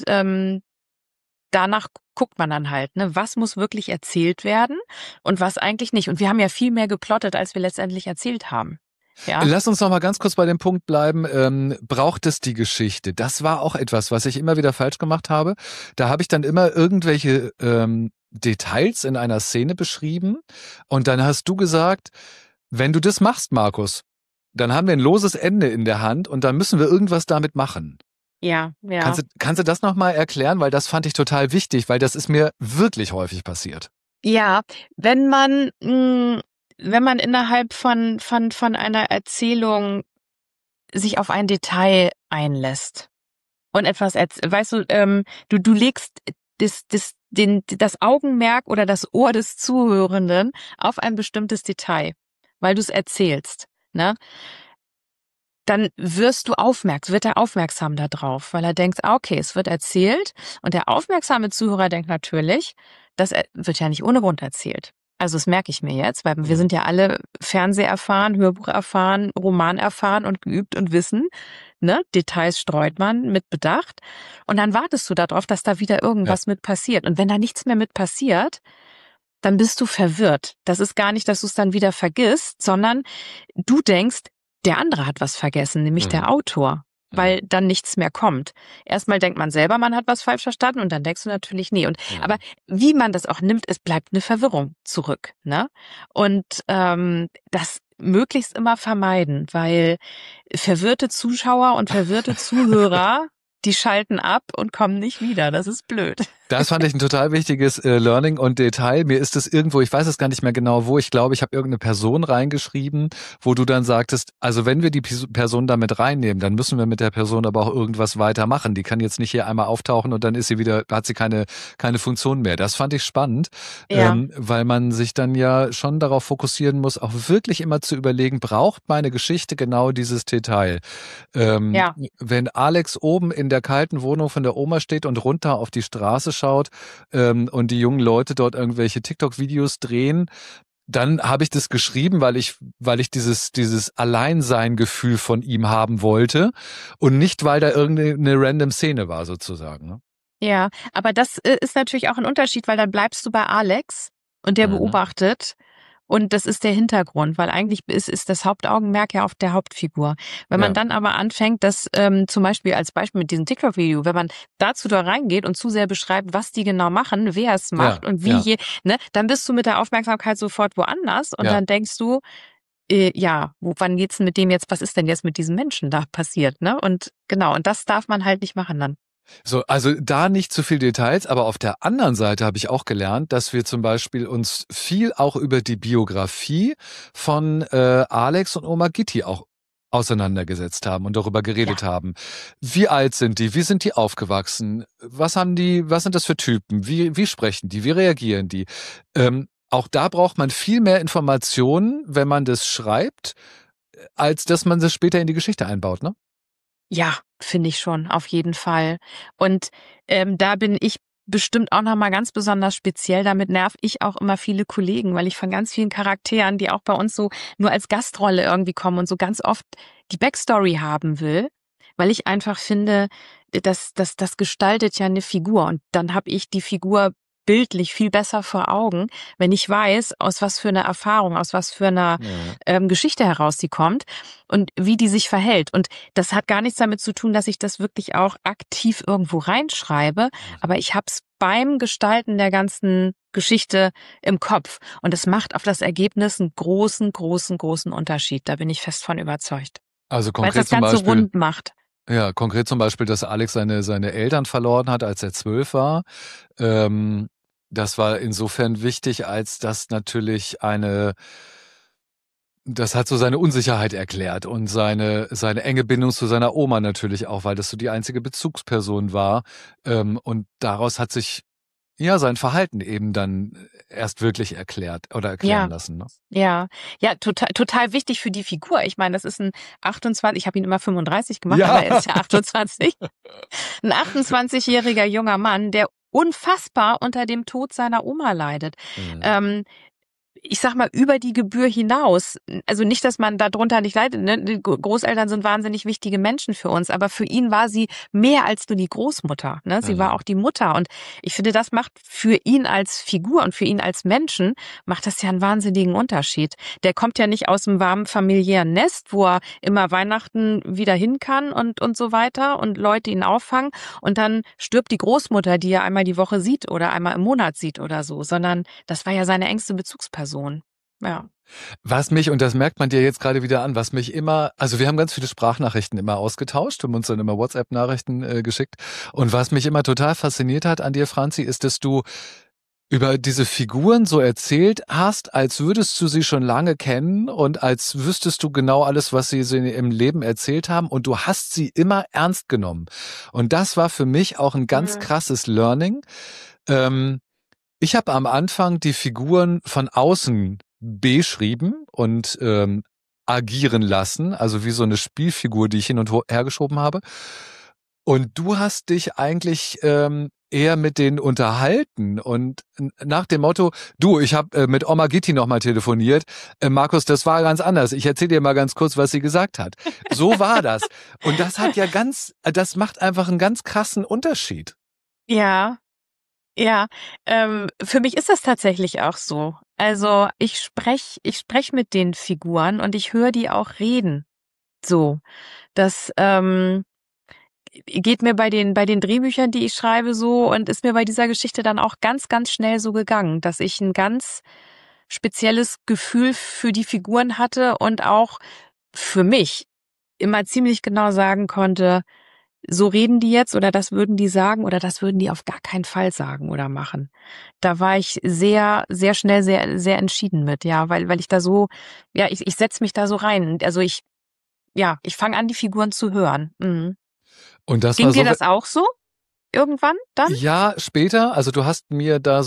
danach guckt man dann halt, ne? Was muss wirklich erzählt werden und was eigentlich nicht? Und wir haben ja viel mehr geplottet, als wir letztendlich erzählt haben. Ja. Lass uns noch mal ganz kurz bei dem Punkt bleiben. Braucht es die Geschichte? Das war auch etwas, was ich immer wieder falsch gemacht habe. Da habe ich dann immer irgendwelche Details in einer Szene beschrieben und dann hast du gesagt, wenn du das machst, Markus, dann haben wir ein loses Ende in der Hand und dann müssen wir irgendwas damit machen. Ja. Kannst du das noch mal erklären? Weil das fand ich total wichtig, weil das ist mir wirklich häufig passiert. Ja, wenn man innerhalb von einer Erzählung sich auf ein Detail einlässt und etwas, weißt du, du legst das Augenmerk oder das Ohr des Zuhörenden auf ein bestimmtes Detail, weil du es erzählst, ne? Dann wird er aufmerksam darauf, weil er denkt, okay, es wird erzählt und der aufmerksame Zuhörer denkt natürlich, das wird ja nicht ohne Grund erzählt. Also das merke ich mir jetzt, weil wir sind ja alle Fernseh erfahren, Hörbuch erfahren, Roman erfahren und geübt und wissen, ne, Details streut man mit Bedacht und dann wartest du darauf, dass da wieder irgendwas mit passiert. Und wenn da nichts mehr mit passiert, dann bist du verwirrt. Das ist gar nicht, dass du es dann wieder vergisst, sondern du denkst, der andere hat was vergessen, nämlich der Autor. Weil dann nichts mehr kommt. Erstmal denkt man selber, man hat was falsch verstanden und dann denkst du natürlich, nee. Aber wie man das auch nimmt, es bleibt eine Verwirrung zurück, ne? Und das möglichst immer vermeiden, weil verwirrte Zuschauer und verwirrte Zuhörer, die schalten ab und kommen nicht wieder. Das ist blöd. Das fand ich ein total wichtiges Learning und Detail. Mir ist es irgendwo, ich weiß es gar nicht mehr genau wo, ich glaube, ich habe irgendeine Person reingeschrieben, wo du dann sagtest, also wenn wir die Person da mit reinnehmen, dann müssen wir mit der Person aber auch irgendwas weitermachen. Die kann jetzt nicht hier einmal auftauchen und dann ist sie wieder, hat sie keine Funktion mehr. Das fand ich spannend, weil man sich dann ja schon darauf fokussieren muss, auch wirklich immer zu überlegen, braucht meine Geschichte genau dieses Detail? Wenn Alex oben in der kalten Wohnung von der Oma steht und runter auf die Straße schaut und die jungen Leute dort irgendwelche TikTok-Videos drehen, dann habe ich das geschrieben, weil ich dieses Alleinsein-Gefühl von ihm haben wollte und nicht, weil da irgendeine random Szene war sozusagen. Ne? Ja, aber das ist natürlich auch ein Unterschied, weil dann bleibst du bei Alex und der beobachtet. Und das ist der Hintergrund, weil eigentlich ist das Hauptaugenmerk ja auf der Hauptfigur. Wenn man dann aber anfängt, das zum Beispiel als Beispiel mit diesem TikTok-Video, wenn man dazu da reingeht und zu sehr beschreibt, was die genau machen, wer es macht und wie, ne, dann bist du mit der Aufmerksamkeit sofort woanders und dann denkst du, wann geht's denn mit dem jetzt, was ist denn jetzt mit diesem Menschen da passiert, ne? Und genau, und das darf man halt nicht machen dann. So, also da nicht zu viel Details, aber auf der anderen Seite habe ich auch gelernt, dass wir zum Beispiel uns viel auch über die Biografie von Alex und Oma Gitti auch auseinandergesetzt haben und darüber geredet haben. Wie alt sind die? Wie sind die aufgewachsen? Was sind das für Typen? Wie sprechen die? Wie reagieren die? Auch da braucht man viel mehr Informationen, wenn man das schreibt, als dass man das später in die Geschichte einbaut, ne? Ja, finde ich schon, auf jeden Fall. Und da bin ich bestimmt auch nochmal ganz besonders speziell. Damit nerv ich auch immer viele Kollegen, weil ich von ganz vielen Charakteren, die auch bei uns so nur als Gastrolle irgendwie kommen und so ganz oft die Backstory haben will, weil ich einfach finde, das gestaltet ja eine Figur und dann habe ich die Figur bildlich viel besser vor Augen, wenn ich weiß, aus was für einer Erfahrung, aus was für einer Geschichte heraus sie kommt und wie die sich verhält. Und das hat gar nichts damit zu tun, dass ich das wirklich auch aktiv irgendwo reinschreibe, aber ich habe es beim Gestalten der ganzen Geschichte im Kopf. Und es macht auf das Ergebnis einen großen, großen, großen Unterschied. Da bin ich fest von überzeugt. Also weil es konkret das Ganze rund macht. Ja, konkret zum Beispiel, dass Alex seine Eltern verloren hat, als er 12 war. Das war insofern wichtig, als das natürlich das hat so seine Unsicherheit erklärt und seine enge Bindung zu seiner Oma natürlich auch, weil das so die einzige Bezugsperson war. Und daraus hat sich sein Verhalten eben dann erst wirklich erklären lassen. Ne? Ja, total wichtig für die Figur. Ich meine, das ist ein 28, ich habe ihn immer 35 gemacht, aber er ist ja 28. Ein 28-jähriger junger Mann, der unfassbar unter dem Tod seiner Oma leidet. Ich sag mal, über die Gebühr hinaus. Also nicht, dass man darunter nicht leidet. Ne? Die Großeltern sind wahnsinnig wichtige Menschen für uns, aber für ihn war sie mehr als nur die Großmutter. Ne? Sie war auch die Mutter. Und ich finde, das macht für ihn als Figur und für ihn als Menschen, macht das ja einen wahnsinnigen Unterschied. Der kommt ja nicht aus einem warmen familiären Nest, wo er immer Weihnachten wieder hin kann und so weiter und Leute ihn auffangen. Und dann stirbt die Großmutter, die er einmal die Woche sieht oder einmal im Monat sieht oder so, sondern das war ja seine engste Bezugsperson. Ja. Was mich, und das merkt man dir jetzt gerade wieder an, was mich immer, also wir haben ganz viele Sprachnachrichten immer ausgetauscht, haben uns dann immer WhatsApp-Nachrichten geschickt. Und was mich immer total fasziniert hat an dir, Franzi, ist, dass du über diese Figuren so erzählt hast, als würdest du sie schon lange kennen und als wüsstest du genau alles, was sie im Leben erzählt haben und du hast sie immer ernst genommen. Und das war für mich auch ein ganz krasses Learning. Ich habe am Anfang die Figuren von außen beschrieben und agieren lassen, also wie so eine Spielfigur, die ich hin und her geschoben habe. Und du hast dich eigentlich eher mit denen unterhalten und nach dem Motto, ich habe mit Oma Gitti nochmal telefoniert. Markus, das war ganz anders. Ich erzähle dir mal ganz kurz, was sie gesagt hat. So war das. Und das hat das macht einfach einen ganz krassen Unterschied. Ja. Ja, für mich ist das tatsächlich auch so. Also ich sprech mit den Figuren und ich höre die auch reden. So, das geht mir bei den Drehbüchern, die ich schreibe, so und ist mir bei dieser Geschichte dann auch ganz, ganz schnell so gegangen, dass ich ein ganz spezielles Gefühl für die Figuren hatte und auch für mich immer ziemlich genau sagen konnte, so reden die jetzt oder das würden die sagen oder das würden die auf gar keinen Fall sagen oder machen. Da war ich sehr, sehr schnell, sehr, sehr entschieden mit, ja, weil ich da so, ja, ich setze mich da so rein. Also ich fange an, die Figuren zu hören. Mhm. Und das Ging war so, dir das auch so? Irgendwann dann? Ja, später. Also du hast mich da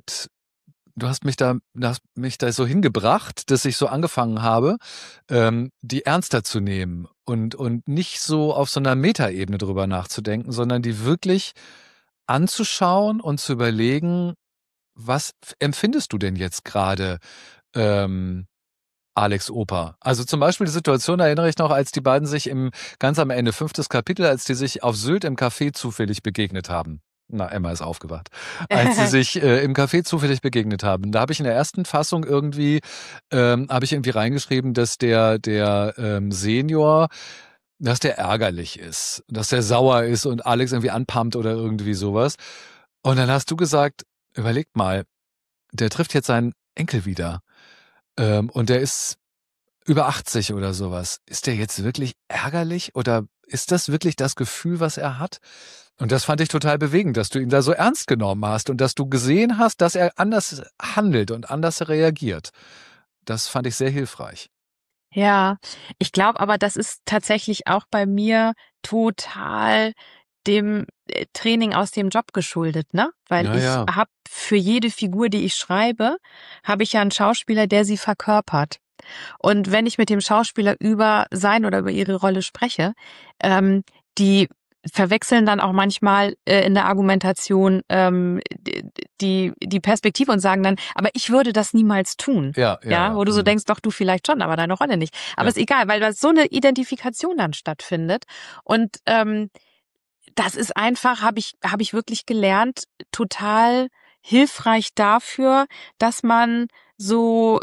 so hingebracht, dass ich so angefangen habe, die ernster zu nehmen und nicht so auf so einer Metaebene drüber nachzudenken, sondern die wirklich anzuschauen und zu überlegen, was empfindest du denn jetzt gerade, Alex Opa? Also zum Beispiel die Situation erinnere ich noch, als die beiden sich ganz am Ende, 5. Kapitel, als die sich auf Sylt im Café zufällig begegnet haben. Na, Emma ist aufgewacht. Als sie sich im Café zufällig begegnet haben. Da habe ich in der ersten Fassung irgendwie reingeschrieben, dass der Senior, dass der ärgerlich ist, dass der sauer ist und Alex irgendwie anpumpt oder irgendwie sowas. Und dann hast du gesagt, überlegt mal, der trifft jetzt seinen Enkel wieder. Und der ist über 80 oder sowas. Ist der jetzt wirklich ärgerlich oder ist das wirklich das Gefühl, was er hat? Und das fand ich total bewegend, dass du ihn da so ernst genommen hast und dass du gesehen hast, dass er anders handelt und anders reagiert. Das fand ich sehr hilfreich. Ja, ich glaube aber, das ist tatsächlich auch bei mir total dem Training aus dem Job geschuldet, ne? Weil Ja, ich ja. habe für jede Figur, die ich schreibe, habe ich ja einen Schauspieler, der sie verkörpert. Und wenn ich mit dem Schauspieler über sein oder über ihre Rolle spreche, die verwechseln dann auch manchmal in der Argumentation die Perspektive und sagen dann, aber ich würde das niemals tun. Ja, ja, Ja, ja. wo du so denkst, doch, du vielleicht schon, aber deine Rolle nicht. Aber Ja. ist egal, weil da so eine Identifikation dann stattfindet. Und das ist einfach, habe ich wirklich gelernt, total hilfreich dafür, dass man so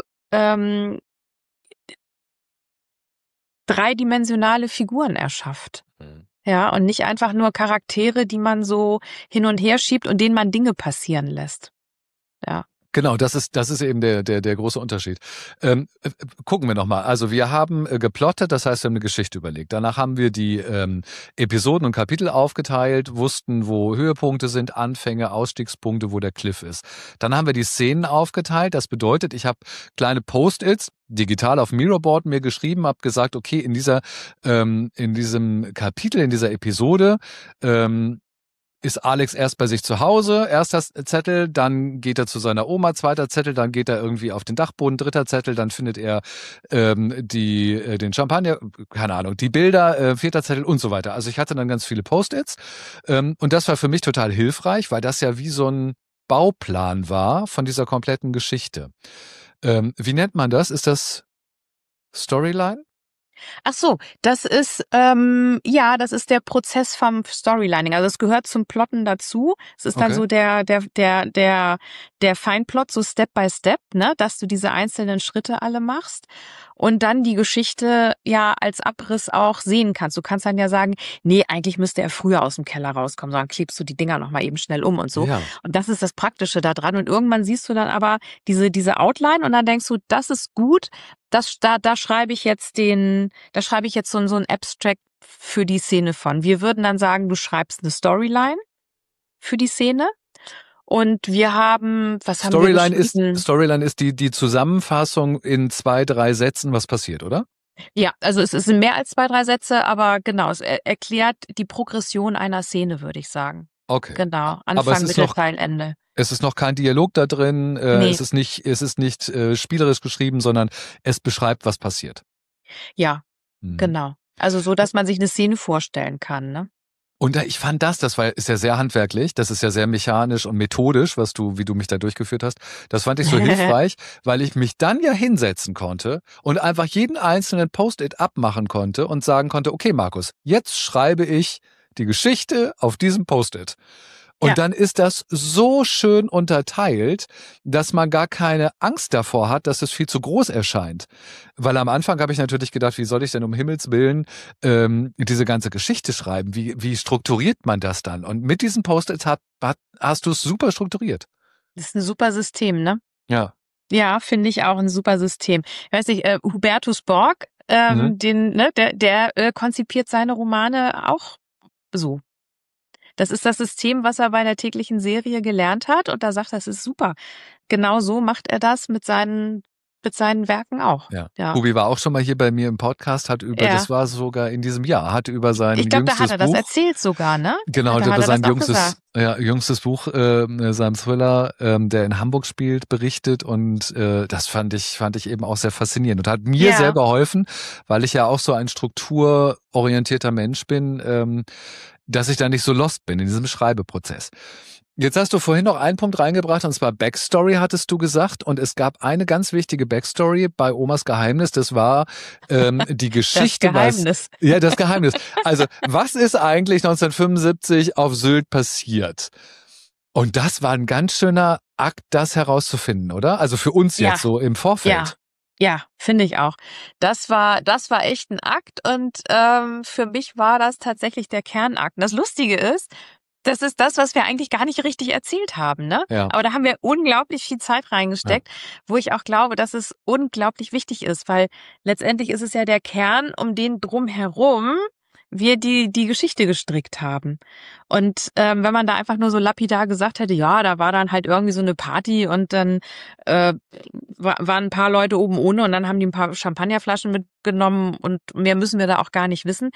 dreidimensionale Figuren erschafft. Mhm. Ja, und nicht einfach nur Charaktere, die man so hin und her schiebt und denen man Dinge passieren lässt. Ja. Genau, das ist eben der große Unterschied. Gucken wir nochmal. Also wir haben geplottet, das heißt, wir haben eine Geschichte überlegt. Danach haben wir die Episoden und Kapitel aufgeteilt, wussten, wo Höhepunkte sind, Anfänge, Ausstiegspunkte, wo der Cliff ist. Dann haben wir die Szenen aufgeteilt. Das bedeutet, ich habe kleine Post-its digital auf Miroboard mir geschrieben, habe gesagt, okay, in diesem Kapitel, in dieser Episode ist Alex erst bei sich zu Hause, erster Zettel, dann geht er zu seiner Oma, zweiter Zettel, dann geht er irgendwie auf den Dachboden, dritter Zettel, dann findet er den Champagner, keine Ahnung, die Bilder, vierter Zettel und so weiter. Also ich hatte dann ganz viele Post-its und das war für mich total hilfreich, weil das ja wie so ein Bauplan war von dieser kompletten Geschichte. Wie nennt man das? Ist das Storyline? Ach so, das ist das ist der Prozess vom Storylining. Also es gehört zum Plotten dazu. Es ist dann Okay. so der Feinplot, so Step by Step, ne, dass du diese einzelnen Schritte alle machst und dann die Geschichte ja als Abriss auch sehen kannst. Du kannst dann ja sagen, nee, eigentlich müsste er früher aus dem Keller rauskommen, sondern klebst du die Dinger noch mal eben schnell um und so. Ja. Und das ist das Praktische da dran. Und irgendwann siehst du dann aber diese Outline und dann denkst du, das ist gut. Da schreibe ich jetzt so ein Abstract für die Szene von. Wir würden dann sagen, du schreibst eine Storyline für die Szene. Und wir haben, was haben wir geschrieben? Storyline ist die Zusammenfassung in 2, 3 Sätzen, was passiert, oder? Ja, also es sind mehr als 2, 3 Sätze, aber genau, es erklärt die Progression einer Szene, würde ich sagen. Okay. Genau, Aber Anfang, Mittelteil, Ende. Es ist noch kein Dialog da drin, Nee. es ist nicht spielerisch geschrieben, sondern es beschreibt, was passiert. Ja, Mhm. genau. Also so, dass man sich eine Szene vorstellen kann, ne? Und ich fand ist ja sehr handwerklich, das ist ja sehr mechanisch und methodisch, wie du mich da durchgeführt hast. Das fand ich so hilfreich, weil ich mich dann ja hinsetzen konnte und einfach jeden einzelnen Post-it abmachen konnte und sagen konnte, okay, Markus, jetzt schreibe ich die Geschichte auf diesem Post-it. Und Ja. dann ist das so schön unterteilt, dass man gar keine Angst davor hat, dass es viel zu groß erscheint. Weil am Anfang habe ich natürlich gedacht, wie soll ich denn um Himmels Willen diese ganze Geschichte schreiben? Wie strukturiert man das dann? Und mit diesen Post-its hast du es super strukturiert. Das ist ein super System, ne? Ja. Ja, finde ich auch ein super System. Ich weiß nicht, Hubertus Borg, der konzipiert seine Romane auch so. Das ist das System, was er bei der täglichen Serie gelernt hat und da sagt er, das ist super. Genau so macht er das mit seinen Werken auch. Ja. Hubi war auch schon mal hier bei mir im Podcast, das war sogar in diesem Jahr, hat über sein ich glaub, jüngstes da hat er Buch. Das erzählt sogar, ne? Genau, Da hat hat über er sein das auch jüngstes Buch, seinem Thriller, der in Hamburg spielt, berichtet und das fand ich eben auch sehr faszinierend und hat mir sehr geholfen, weil ich ja auch so ein strukturorientierter Mensch bin, dass ich da nicht so lost bin in diesem Schreibeprozess. Jetzt hast du vorhin noch einen Punkt reingebracht, und zwar Backstory, hattest du gesagt. Und es gab eine ganz wichtige Backstory bei Omas Geheimnis. Das war die Geschichte. Das Geheimnis. Das Geheimnis. Also, was ist eigentlich 1975 auf Sylt passiert? Und das war ein ganz schöner Akt, das herauszufinden, oder? Also für uns jetzt so im Vorfeld. Ja, finde ich auch. Das war echt ein Akt und für mich war das tatsächlich der Kernakt. Und das Lustige ist, das ist das, was wir eigentlich gar nicht richtig erzählt haben, ne? Ja. Aber da haben wir unglaublich viel Zeit reingesteckt, wo ich auch glaube, dass es unglaublich wichtig ist, weil letztendlich ist es ja der Kern, um den drumherum wir die Geschichte gestrickt haben. Und wenn man da einfach nur so lapidar gesagt hätte, ja, da war dann halt irgendwie so eine Party und dann waren ein paar Leute oben ohne und dann haben die ein paar Champagnerflaschen mitgenommen und mehr müssen wir da auch gar nicht wissen.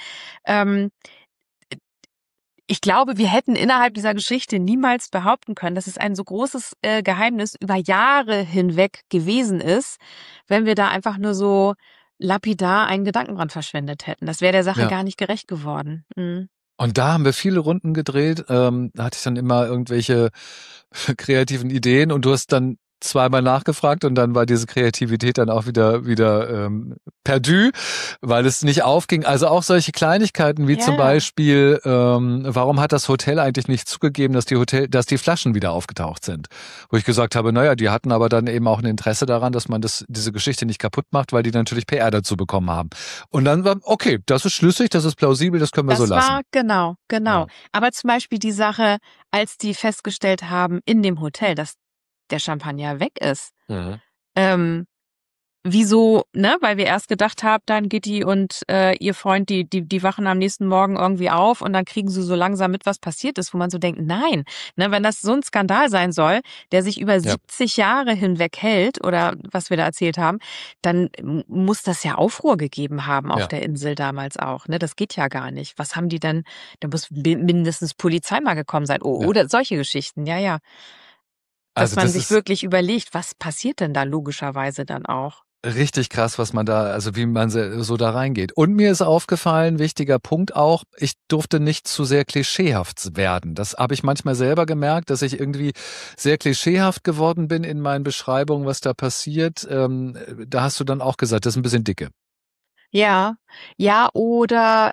Ich glaube, wir hätten innerhalb dieser Geschichte niemals behaupten können, dass es ein so großes Geheimnis über Jahre hinweg gewesen ist, wenn wir da einfach nur so lapidar einen Gedanken dran verschwendet hätten. Das wäre der Sache gar nicht gerecht geworden. Mhm. Und da haben wir viele Runden gedreht. Da hatte ich dann immer irgendwelche kreativen Ideen und du hast dann zweimal nachgefragt und dann war diese Kreativität dann auch wieder perdu, weil es nicht aufging. Also auch solche Kleinigkeiten wie zum Beispiel, warum hat das Hotel eigentlich nicht zugegeben, dass die Flaschen wieder aufgetaucht sind? Wo ich gesagt habe, naja, die hatten aber dann eben auch ein Interesse daran, dass man diese Geschichte nicht kaputt macht, weil die natürlich PR dazu bekommen haben. Und dann war, okay, das ist schlüssig, das ist plausibel, das können wir so lassen. Genau. Ja. Aber zum Beispiel die Sache, als die festgestellt haben in dem Hotel, dass der Champagner weg ist. Mhm. Wieso, ne? Weil wir erst gedacht haben, dann Gitti und ihr Freund, die wachen am nächsten Morgen irgendwie auf und dann kriegen sie so langsam mit, was passiert ist, wo man so denkt, nein, ne, wenn das so ein Skandal sein soll, der sich über 70 Jahre hinweg hält oder was wir da erzählt haben, dann muss das ja Aufruhr gegeben haben auf der Insel damals auch, ne? Das geht ja gar nicht. Was haben die denn? Da muss mindestens Polizei mal gekommen sein. Oder solche Geschichten, ja. Dass Also man das sich ist wirklich überlegt, was passiert denn da logischerweise dann auch? richtig krass, was man da, also wie man so da reingeht. Und mir ist aufgefallen, wichtiger Punkt auch, ich durfte nicht zu sehr klischeehaft werden. Das habe ich manchmal selber gemerkt, dass ich irgendwie sehr klischeehaft geworden bin in meinen Beschreibungen, was da passiert. Da hast du dann auch gesagt, das ist ein bisschen dicke. Ja, oder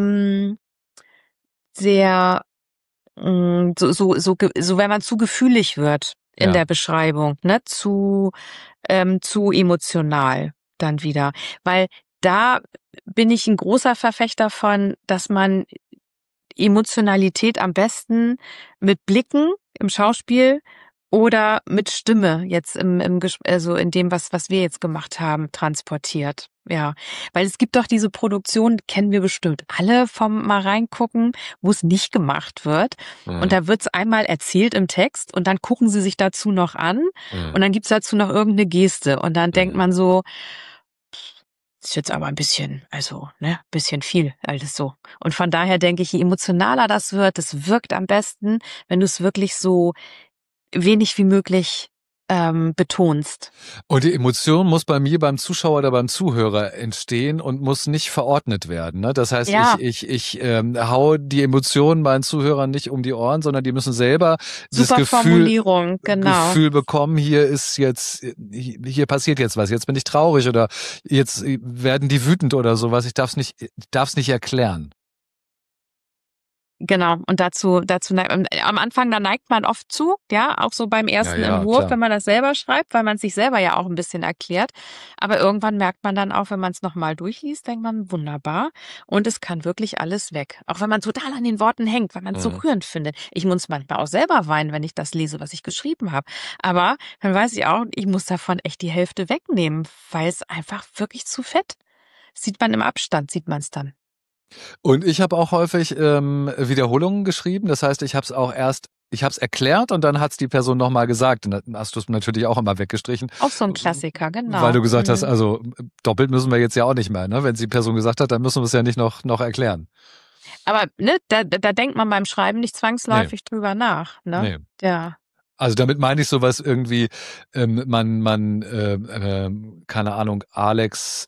sehr so, wenn man zu gefühlig wird in der Beschreibung, ne, zu emotional dann wieder, weil da bin ich ein großer Verfechter von, dass man Emotionalität am besten mit Blicken im Schauspiel oder mit Stimme jetzt also in dem, was wir jetzt gemacht haben, transportiert. Ja, weil es gibt doch diese Produktion, kennen wir bestimmt alle vom mal reingucken, wo es nicht gemacht wird. Mhm. Und da wird's einmal erzählt im Text und dann gucken sie sich dazu noch an und dann gibt's dazu noch irgendeine Geste und dann denkt man so, ist jetzt aber ein bisschen, also, ne, bisschen viel, alles so. Und von daher denke ich, je emotionaler das wirkt am besten, wenn du es wirklich so wenig wie möglich betonst. Und die Emotion muss bei mir beim Zuschauer oder beim Zuhörer entstehen und muss nicht verordnet werden. Ne? Das heißt, ich hau die Emotionen meinen Zuhörern nicht um die Ohren, sondern die müssen selber das Gefühl bekommen, hier passiert jetzt was, jetzt bin ich traurig oder jetzt werden die wütend oder sowas. Ich darf's nicht erklären. Genau, und dazu am Anfang, da neigt man oft zu, ja, auch so beim ersten Entwurf, klar, wenn man das selber schreibt, weil man sich selber ja auch ein bisschen erklärt. Aber irgendwann merkt man dann auch, wenn man es nochmal durchliest, denkt man, wunderbar. Und es kann wirklich alles weg. Auch wenn man total an den Worten hängt, weil man es so rührend findet. Ich muss manchmal auch selber weinen, wenn ich das lese, was ich geschrieben habe. Aber dann weiß ich auch, ich muss davon echt die Hälfte wegnehmen, weil es einfach wirklich zu fett. Sieht man im Abstand, sieht man es dann. Und ich habe auch häufig Wiederholungen geschrieben. Das heißt, ich habe es erklärt und dann hat es die Person nochmal gesagt. Und dann hast du es natürlich auch immer weggestrichen. Auch so ein Klassiker, genau. Weil du gesagt hast, also doppelt müssen wir jetzt ja auch nicht mehr. Ne? Wenn die Person gesagt hat, dann müssen wir es ja nicht noch erklären. Aber ne, da denkt man beim Schreiben nicht zwangsläufig drüber nach. Ne? Nee. Ja. Also damit meine ich sowas irgendwie, keine Ahnung, Alex,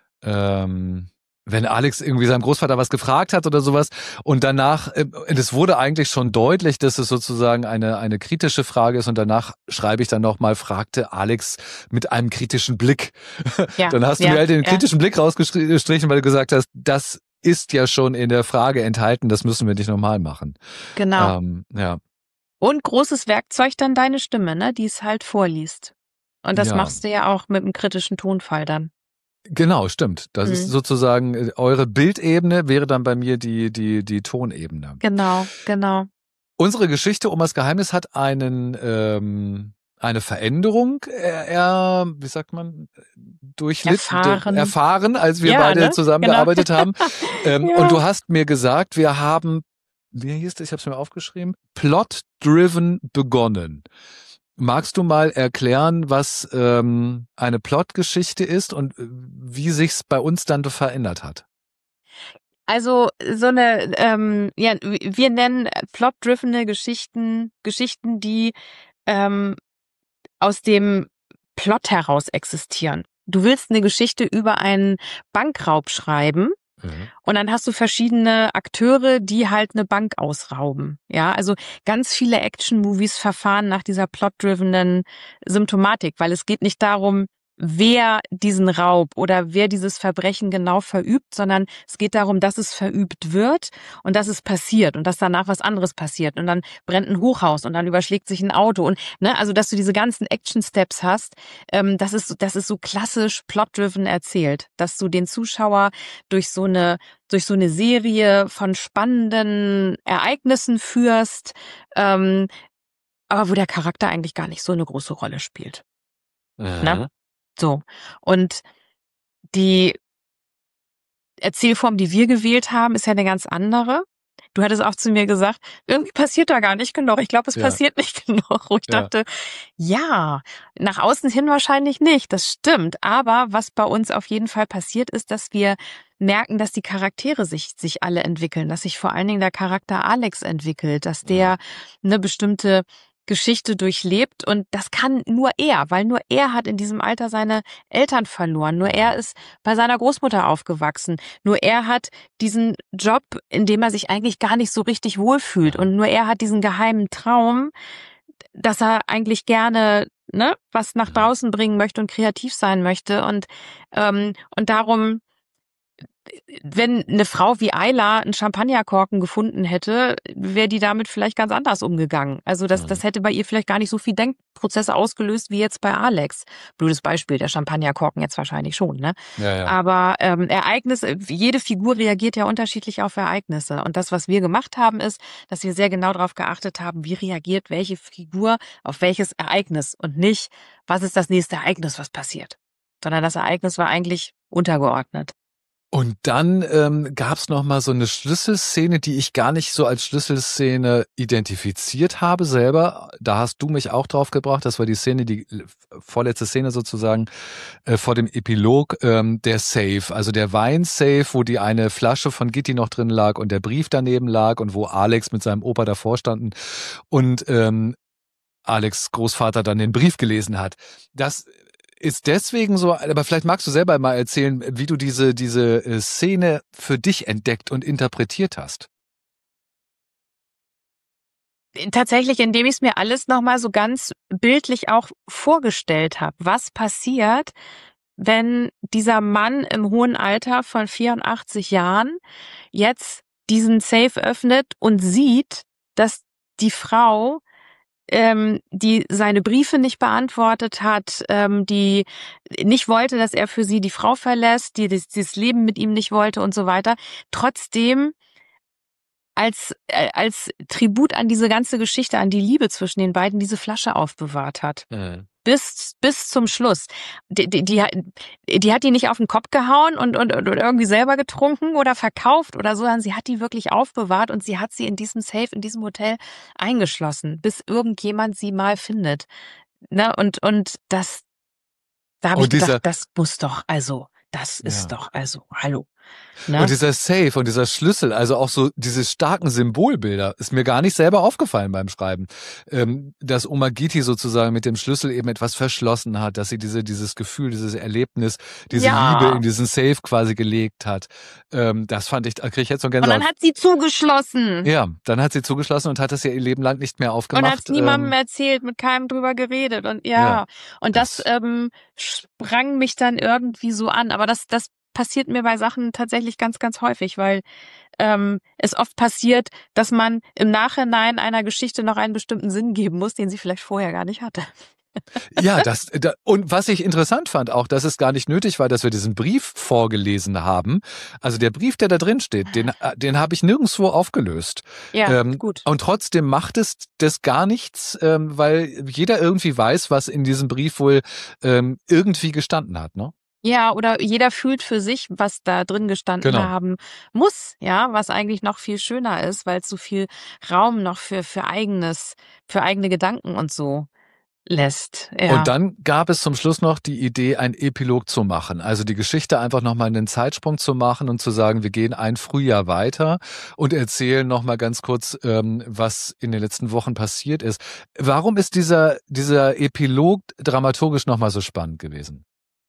wenn Alex irgendwie seinem Großvater was gefragt hat oder sowas und danach, es wurde eigentlich schon deutlich, dass es sozusagen eine kritische Frage ist und danach schreibe ich dann nochmal, fragte Alex mit einem kritischen Blick. Ja, dann hast du mir halt den kritischen Blick rausgestrichen, weil du gesagt hast, das ist ja schon in der Frage enthalten, das müssen wir nicht normal machen. Genau. Ja. Und großes Werkzeug dann deine Stimme, ne, die es halt vorliest. Und das machst du ja auch mit einem kritischen Tonfall dann. Genau, stimmt. Das ist sozusagen, eure Bildebene wäre dann bei mir die Tonebene. Genau. Unsere Geschichte um das Geheimnis hat einen eine Veränderung wie sagt man, erfahren, als wir beide zusammengearbeitet haben. Und du hast mir gesagt, wir haben, wie hieß das, ich habe es mir aufgeschrieben, Plot-driven begonnen. Magst du mal erklären, was eine Plotgeschichte ist und wie sich's bei uns dann verändert hat? Also so eine, wir nennen plot-driven Geschichten, die aus dem Plot heraus existieren. Du willst eine Geschichte über einen Bankraub schreiben. Und dann hast du verschiedene Akteure, die halt eine Bank ausrauben. Ja, also ganz viele Action-Movies verfahren nach dieser plot-drivenen Symptomatik, weil es geht nicht darum, wer diesen Raub oder wer dieses Verbrechen genau verübt, sondern es geht darum, dass es verübt wird und dass es passiert und dass danach was anderes passiert und dann brennt ein Hochhaus und dann überschlägt sich ein Auto und also dass du diese ganzen Action-Steps hast, das ist so klassisch plot-driven erzählt, dass du den Zuschauer durch so eine Serie von spannenden Ereignissen führst, aber wo der Charakter eigentlich gar nicht so eine große Rolle spielt. Na? So. Und die Erzählform, die wir gewählt haben, ist ja eine ganz andere. Du hattest auch zu mir gesagt, irgendwie passiert da gar nicht genug. Ich glaube, es passiert nicht genug. Wo ich dachte, nach außen hin wahrscheinlich nicht. Das stimmt. Aber was bei uns auf jeden Fall passiert ist, dass wir merken, dass die Charaktere sich alle entwickeln, dass sich vor allen Dingen der Charakter Alex entwickelt, dass der eine bestimmte Geschichte durchlebt und das kann nur er, weil nur er hat in diesem Alter seine Eltern verloren, nur er ist bei seiner Großmutter aufgewachsen, nur er hat diesen Job, in dem er sich eigentlich gar nicht so richtig wohlfühlt und nur er hat diesen geheimen Traum, dass er eigentlich gerne was nach draußen bringen möchte und kreativ sein möchte und darum, wenn eine Frau wie Ayla einen Champagnerkorken gefunden hätte, wäre die damit vielleicht ganz anders umgegangen. Also das hätte bei ihr vielleicht gar nicht so viel Denkprozesse ausgelöst wie jetzt bei Alex. Blödes Beispiel, der Champagnerkorken jetzt wahrscheinlich schon, ne? Ja. Aber Ereignisse, jede Figur reagiert ja unterschiedlich auf Ereignisse. Und das, was wir gemacht haben, ist, dass wir sehr genau darauf geachtet haben, wie reagiert welche Figur auf welches Ereignis und nicht, was ist das nächste Ereignis, was passiert. Sondern das Ereignis war eigentlich untergeordnet. Und dann gab's noch mal so eine Schlüsselszene, die ich gar nicht so als Schlüsselszene identifiziert habe selber. Da hast du mich auch drauf gebracht. Das war die Szene, die vorletzte Szene sozusagen vor dem Epilog, der Safe, also der Wein-Safe, wo die eine Flasche von Gitti noch drin lag und der Brief daneben lag und wo Alex mit seinem Opa davor standen und Alex Großvater dann den Brief gelesen hat. Das ist deswegen so, aber vielleicht magst du selber mal erzählen, wie du diese Szene für dich entdeckt und interpretiert hast. Tatsächlich, indem ich es mir alles nochmal so ganz bildlich auch vorgestellt habe. Was passiert, wenn dieser Mann im hohen Alter von 84 Jahren jetzt diesen Safe öffnet und sieht, dass die Frau die seine Briefe nicht beantwortet hat, die nicht wollte, dass er für sie die Frau verlässt, die das Leben mit ihm nicht wollte und so weiter, trotzdem als Tribut an diese ganze Geschichte, an die Liebe zwischen den beiden, diese Flasche aufbewahrt hat. Bis zum Schluss. Die hat die nicht auf den Kopf gehauen und irgendwie selber getrunken oder verkauft oder so, sondern sie hat die wirklich aufbewahrt und sie hat sie in diesem Safe, in diesem Hotel eingeschlossen, bis irgendjemand sie mal findet. Ne? Und das, da habe ich gedacht, das muss doch, also, das ist doch, also, hallo. Ne? Und dieser Safe und dieser Schlüssel, also auch so diese starken Symbolbilder, ist mir gar nicht selber aufgefallen beim Schreiben. Dass Oma Gitti sozusagen mit dem Schlüssel eben etwas verschlossen hat, dass sie dieses Gefühl, dieses Erlebnis, diese Liebe in diesen Safe quasi gelegt hat. Das fand ich, da kriege ich jetzt so Gänsehaut. Und dann hat sie zugeschlossen. Ja, dann hat sie zugeschlossen und hat das ja ihr Leben lang nicht mehr aufgemacht. Und hat es niemandem erzählt, mit keinem drüber geredet und und das sprang mich dann irgendwie so an. Aber das passiert mir bei Sachen tatsächlich ganz, ganz häufig, weil es oft passiert, dass man im Nachhinein einer Geschichte noch einen bestimmten Sinn geben muss, den sie vielleicht vorher gar nicht hatte. Ja, und was ich interessant fand, auch, dass es gar nicht nötig war, dass wir diesen Brief vorgelesen haben. Also der Brief, der da drin steht, den habe ich nirgendwo aufgelöst. Ja, gut. Und trotzdem macht es das gar nichts, weil jeder irgendwie weiß, was in diesem Brief wohl irgendwie gestanden hat, ne? Ja, oder jeder fühlt für sich, was da drin gestanden haben muss, ja, was eigentlich noch viel schöner ist, weil es so viel Raum noch für eigene Gedanken und so lässt. Ja. Und dann gab es zum Schluss noch die Idee, einen Epilog zu machen. Also die Geschichte einfach nochmal einen Zeitsprung zu machen und zu sagen, wir gehen ein Frühjahr weiter und erzählen nochmal ganz kurz, was in den letzten Wochen passiert ist. Warum ist dieser Epilog dramaturgisch nochmal so spannend gewesen?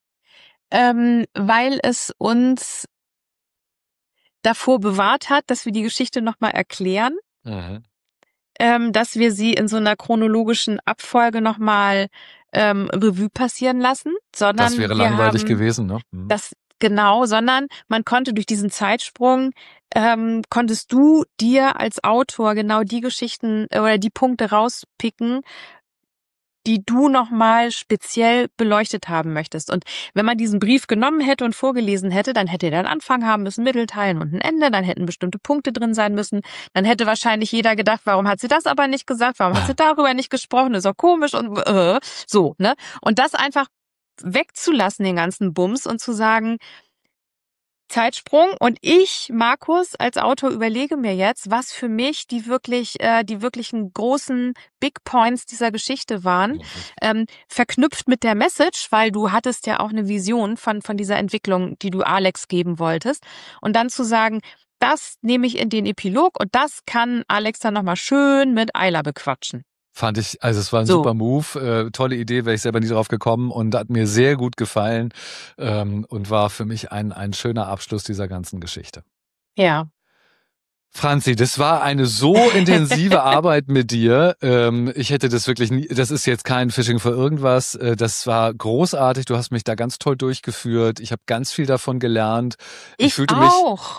Weil es uns davor bewahrt hat, dass wir die Geschichte nochmal erklären. Mhm. Dass wir sie in so einer chronologischen Abfolge nochmal Revue passieren lassen, sondern das wäre langweilig gewesen, ne? Sondern man konnte durch diesen Zeitsprung konntest du dir als Autor genau die Geschichten oder die Punkte rauspicken, die du nochmal speziell beleuchtet haben möchtest. Und wenn man diesen Brief genommen hätte und vorgelesen hätte, dann hätte er einen Anfang haben müssen, Mittelteilen und ein Ende, dann hätten bestimmte Punkte drin sein müssen, dann hätte wahrscheinlich jeder gedacht, warum hat sie das aber nicht gesagt, warum hat sie darüber nicht gesprochen, das ist doch komisch und so, ne? Und das einfach wegzulassen, den ganzen Bums, und zu sagen, Zeitsprung, und ich, Markus, als Autor überlege mir jetzt, was für mich die wirklichen großen Big Points dieser Geschichte waren, verknüpft mit der Message, weil du hattest ja auch eine Vision von dieser Entwicklung, die du Alex geben wolltest, und dann zu sagen, das nehme ich in den Epilog und das kann Alex dann nochmal schön mit Ayla bequatschen. Fand ich, also es war ein super Move, tolle Idee, wäre ich selber nie drauf gekommen und hat mir sehr gut gefallen und war für mich ein schöner Abschluss dieser ganzen Geschichte. Ja. Franzi, das war eine so intensive Arbeit mit dir. Ich hätte das wirklich nie, das ist jetzt kein Fishing für irgendwas. Das war großartig. Du hast mich da ganz toll durchgeführt. Ich habe ganz viel davon gelernt. Ich fühlte mich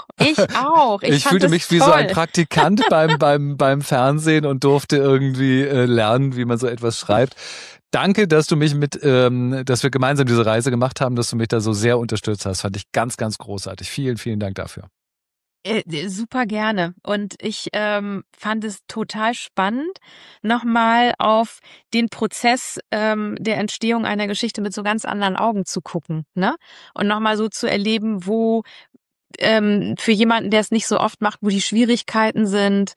wie so ein Praktikant beim Fernsehen und durfte irgendwie lernen, wie man so etwas schreibt. Danke, dass du mich dass wir gemeinsam diese Reise gemacht haben, dass du mich da so sehr unterstützt hast. Fand ich ganz, ganz großartig. Vielen, vielen Dank dafür. Super gerne. Und ich fand es total spannend, nochmal auf den Prozess der Entstehung einer Geschichte mit so ganz anderen Augen zu gucken, ne? Und nochmal so zu erleben, wo für jemanden, der es nicht so oft macht, wo die Schwierigkeiten sind,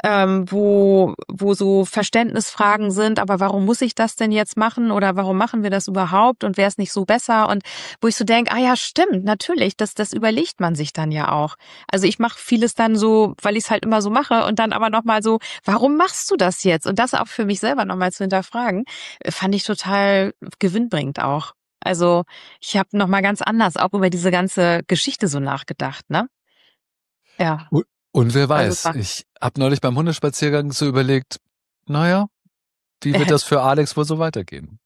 wo so Verständnisfragen sind, aber warum muss ich das denn jetzt machen oder warum machen wir das überhaupt und wäre es nicht so besser, und wo ich so denke, ja stimmt, natürlich, das überlegt man sich dann ja auch. Also ich mache vieles dann so, weil ich es halt immer so mache, und dann aber nochmal so, warum machst du das jetzt? Und das auch für mich selber nochmal zu hinterfragen, fand ich total gewinnbringend auch. Also ich habe nochmal ganz anders auch über diese ganze Geschichte so nachgedacht, ne? Ja. Und wer weiß, ich habe neulich beim Hundespaziergang so überlegt, naja, wie wird das für Alex wohl so weitergehen?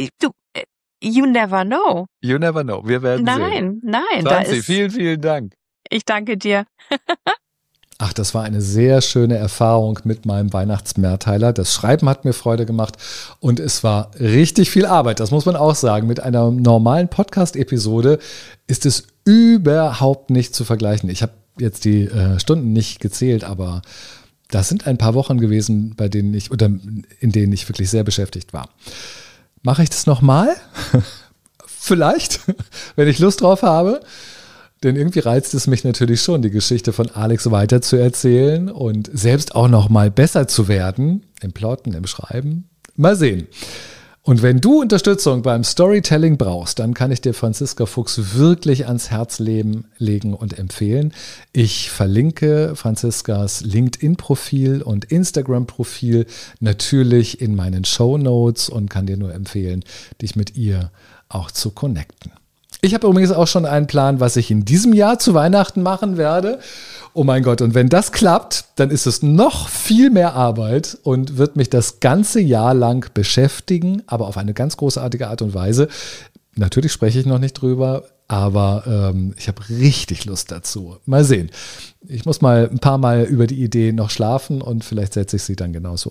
You never know. You never know. Wir werden sehen. Nein. Franzi, vielen, vielen Dank. Ich danke dir. Ach, das war eine sehr schöne Erfahrung mit meinem Weihnachtsmehrteiler. Das Schreiben hat mir Freude gemacht und es war richtig viel Arbeit, das muss man auch sagen. Mit einer normalen Podcast-Episode ist es überhaupt nicht zu vergleichen. Ich habe jetzt die Stunden nicht gezählt, aber das sind ein paar Wochen gewesen, in denen ich wirklich sehr beschäftigt war. Mache ich das nochmal? Vielleicht, wenn ich Lust drauf habe. Denn irgendwie reizt es mich natürlich schon, die Geschichte von Alex weiter zu erzählen und selbst auch noch mal besser zu werden, im Plotten, im Schreiben. Mal sehen. Und wenn du Unterstützung beim Storytelling brauchst, dann kann ich dir Franziska Fuchs wirklich ans Herz legen und empfehlen. Ich verlinke Franziskas LinkedIn-Profil und Instagram-Profil natürlich in meinen Shownotes und kann dir nur empfehlen, dich mit ihr auch zu connecten. Ich habe übrigens auch schon einen Plan, was ich in diesem Jahr zu Weihnachten machen werde. Oh mein Gott, und wenn das klappt, dann ist es noch viel mehr Arbeit und wird mich das ganze Jahr lang beschäftigen, aber auf eine ganz großartige Art und Weise. Natürlich spreche ich noch nicht drüber, aber ich habe richtig Lust dazu. Mal sehen. Ich muss mal ein paar Mal über die Idee noch schlafen und vielleicht setze ich sie dann genauso um.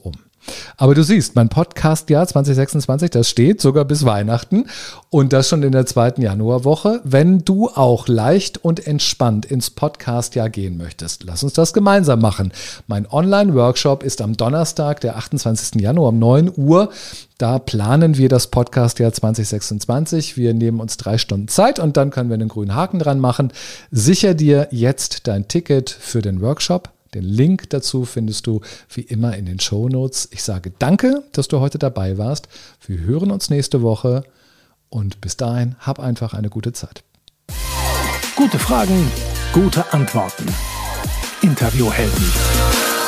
Aber du siehst, mein Podcast-Jahr 2026, das steht sogar bis Weihnachten und das schon in der 2. Januarwoche. Wenn du auch leicht und entspannt ins Podcast-Jahr gehen möchtest, lass uns das gemeinsam machen. Mein Online-Workshop ist am Donnerstag, der 28. Januar um 9 Uhr. Da planen wir das Podcast-Jahr 2026. Wir nehmen uns 3 Stunden Zeit und dann können wir einen grünen Haken dran machen. Sicher dir jetzt dein Ticket für den Workshop. Den Link dazu findest du wie immer in den Shownotes. Ich sage danke, dass du heute dabei warst. Wir hören uns nächste Woche und bis dahin, hab einfach eine gute Zeit. Gute Fragen, gute Antworten. Interviewhelden.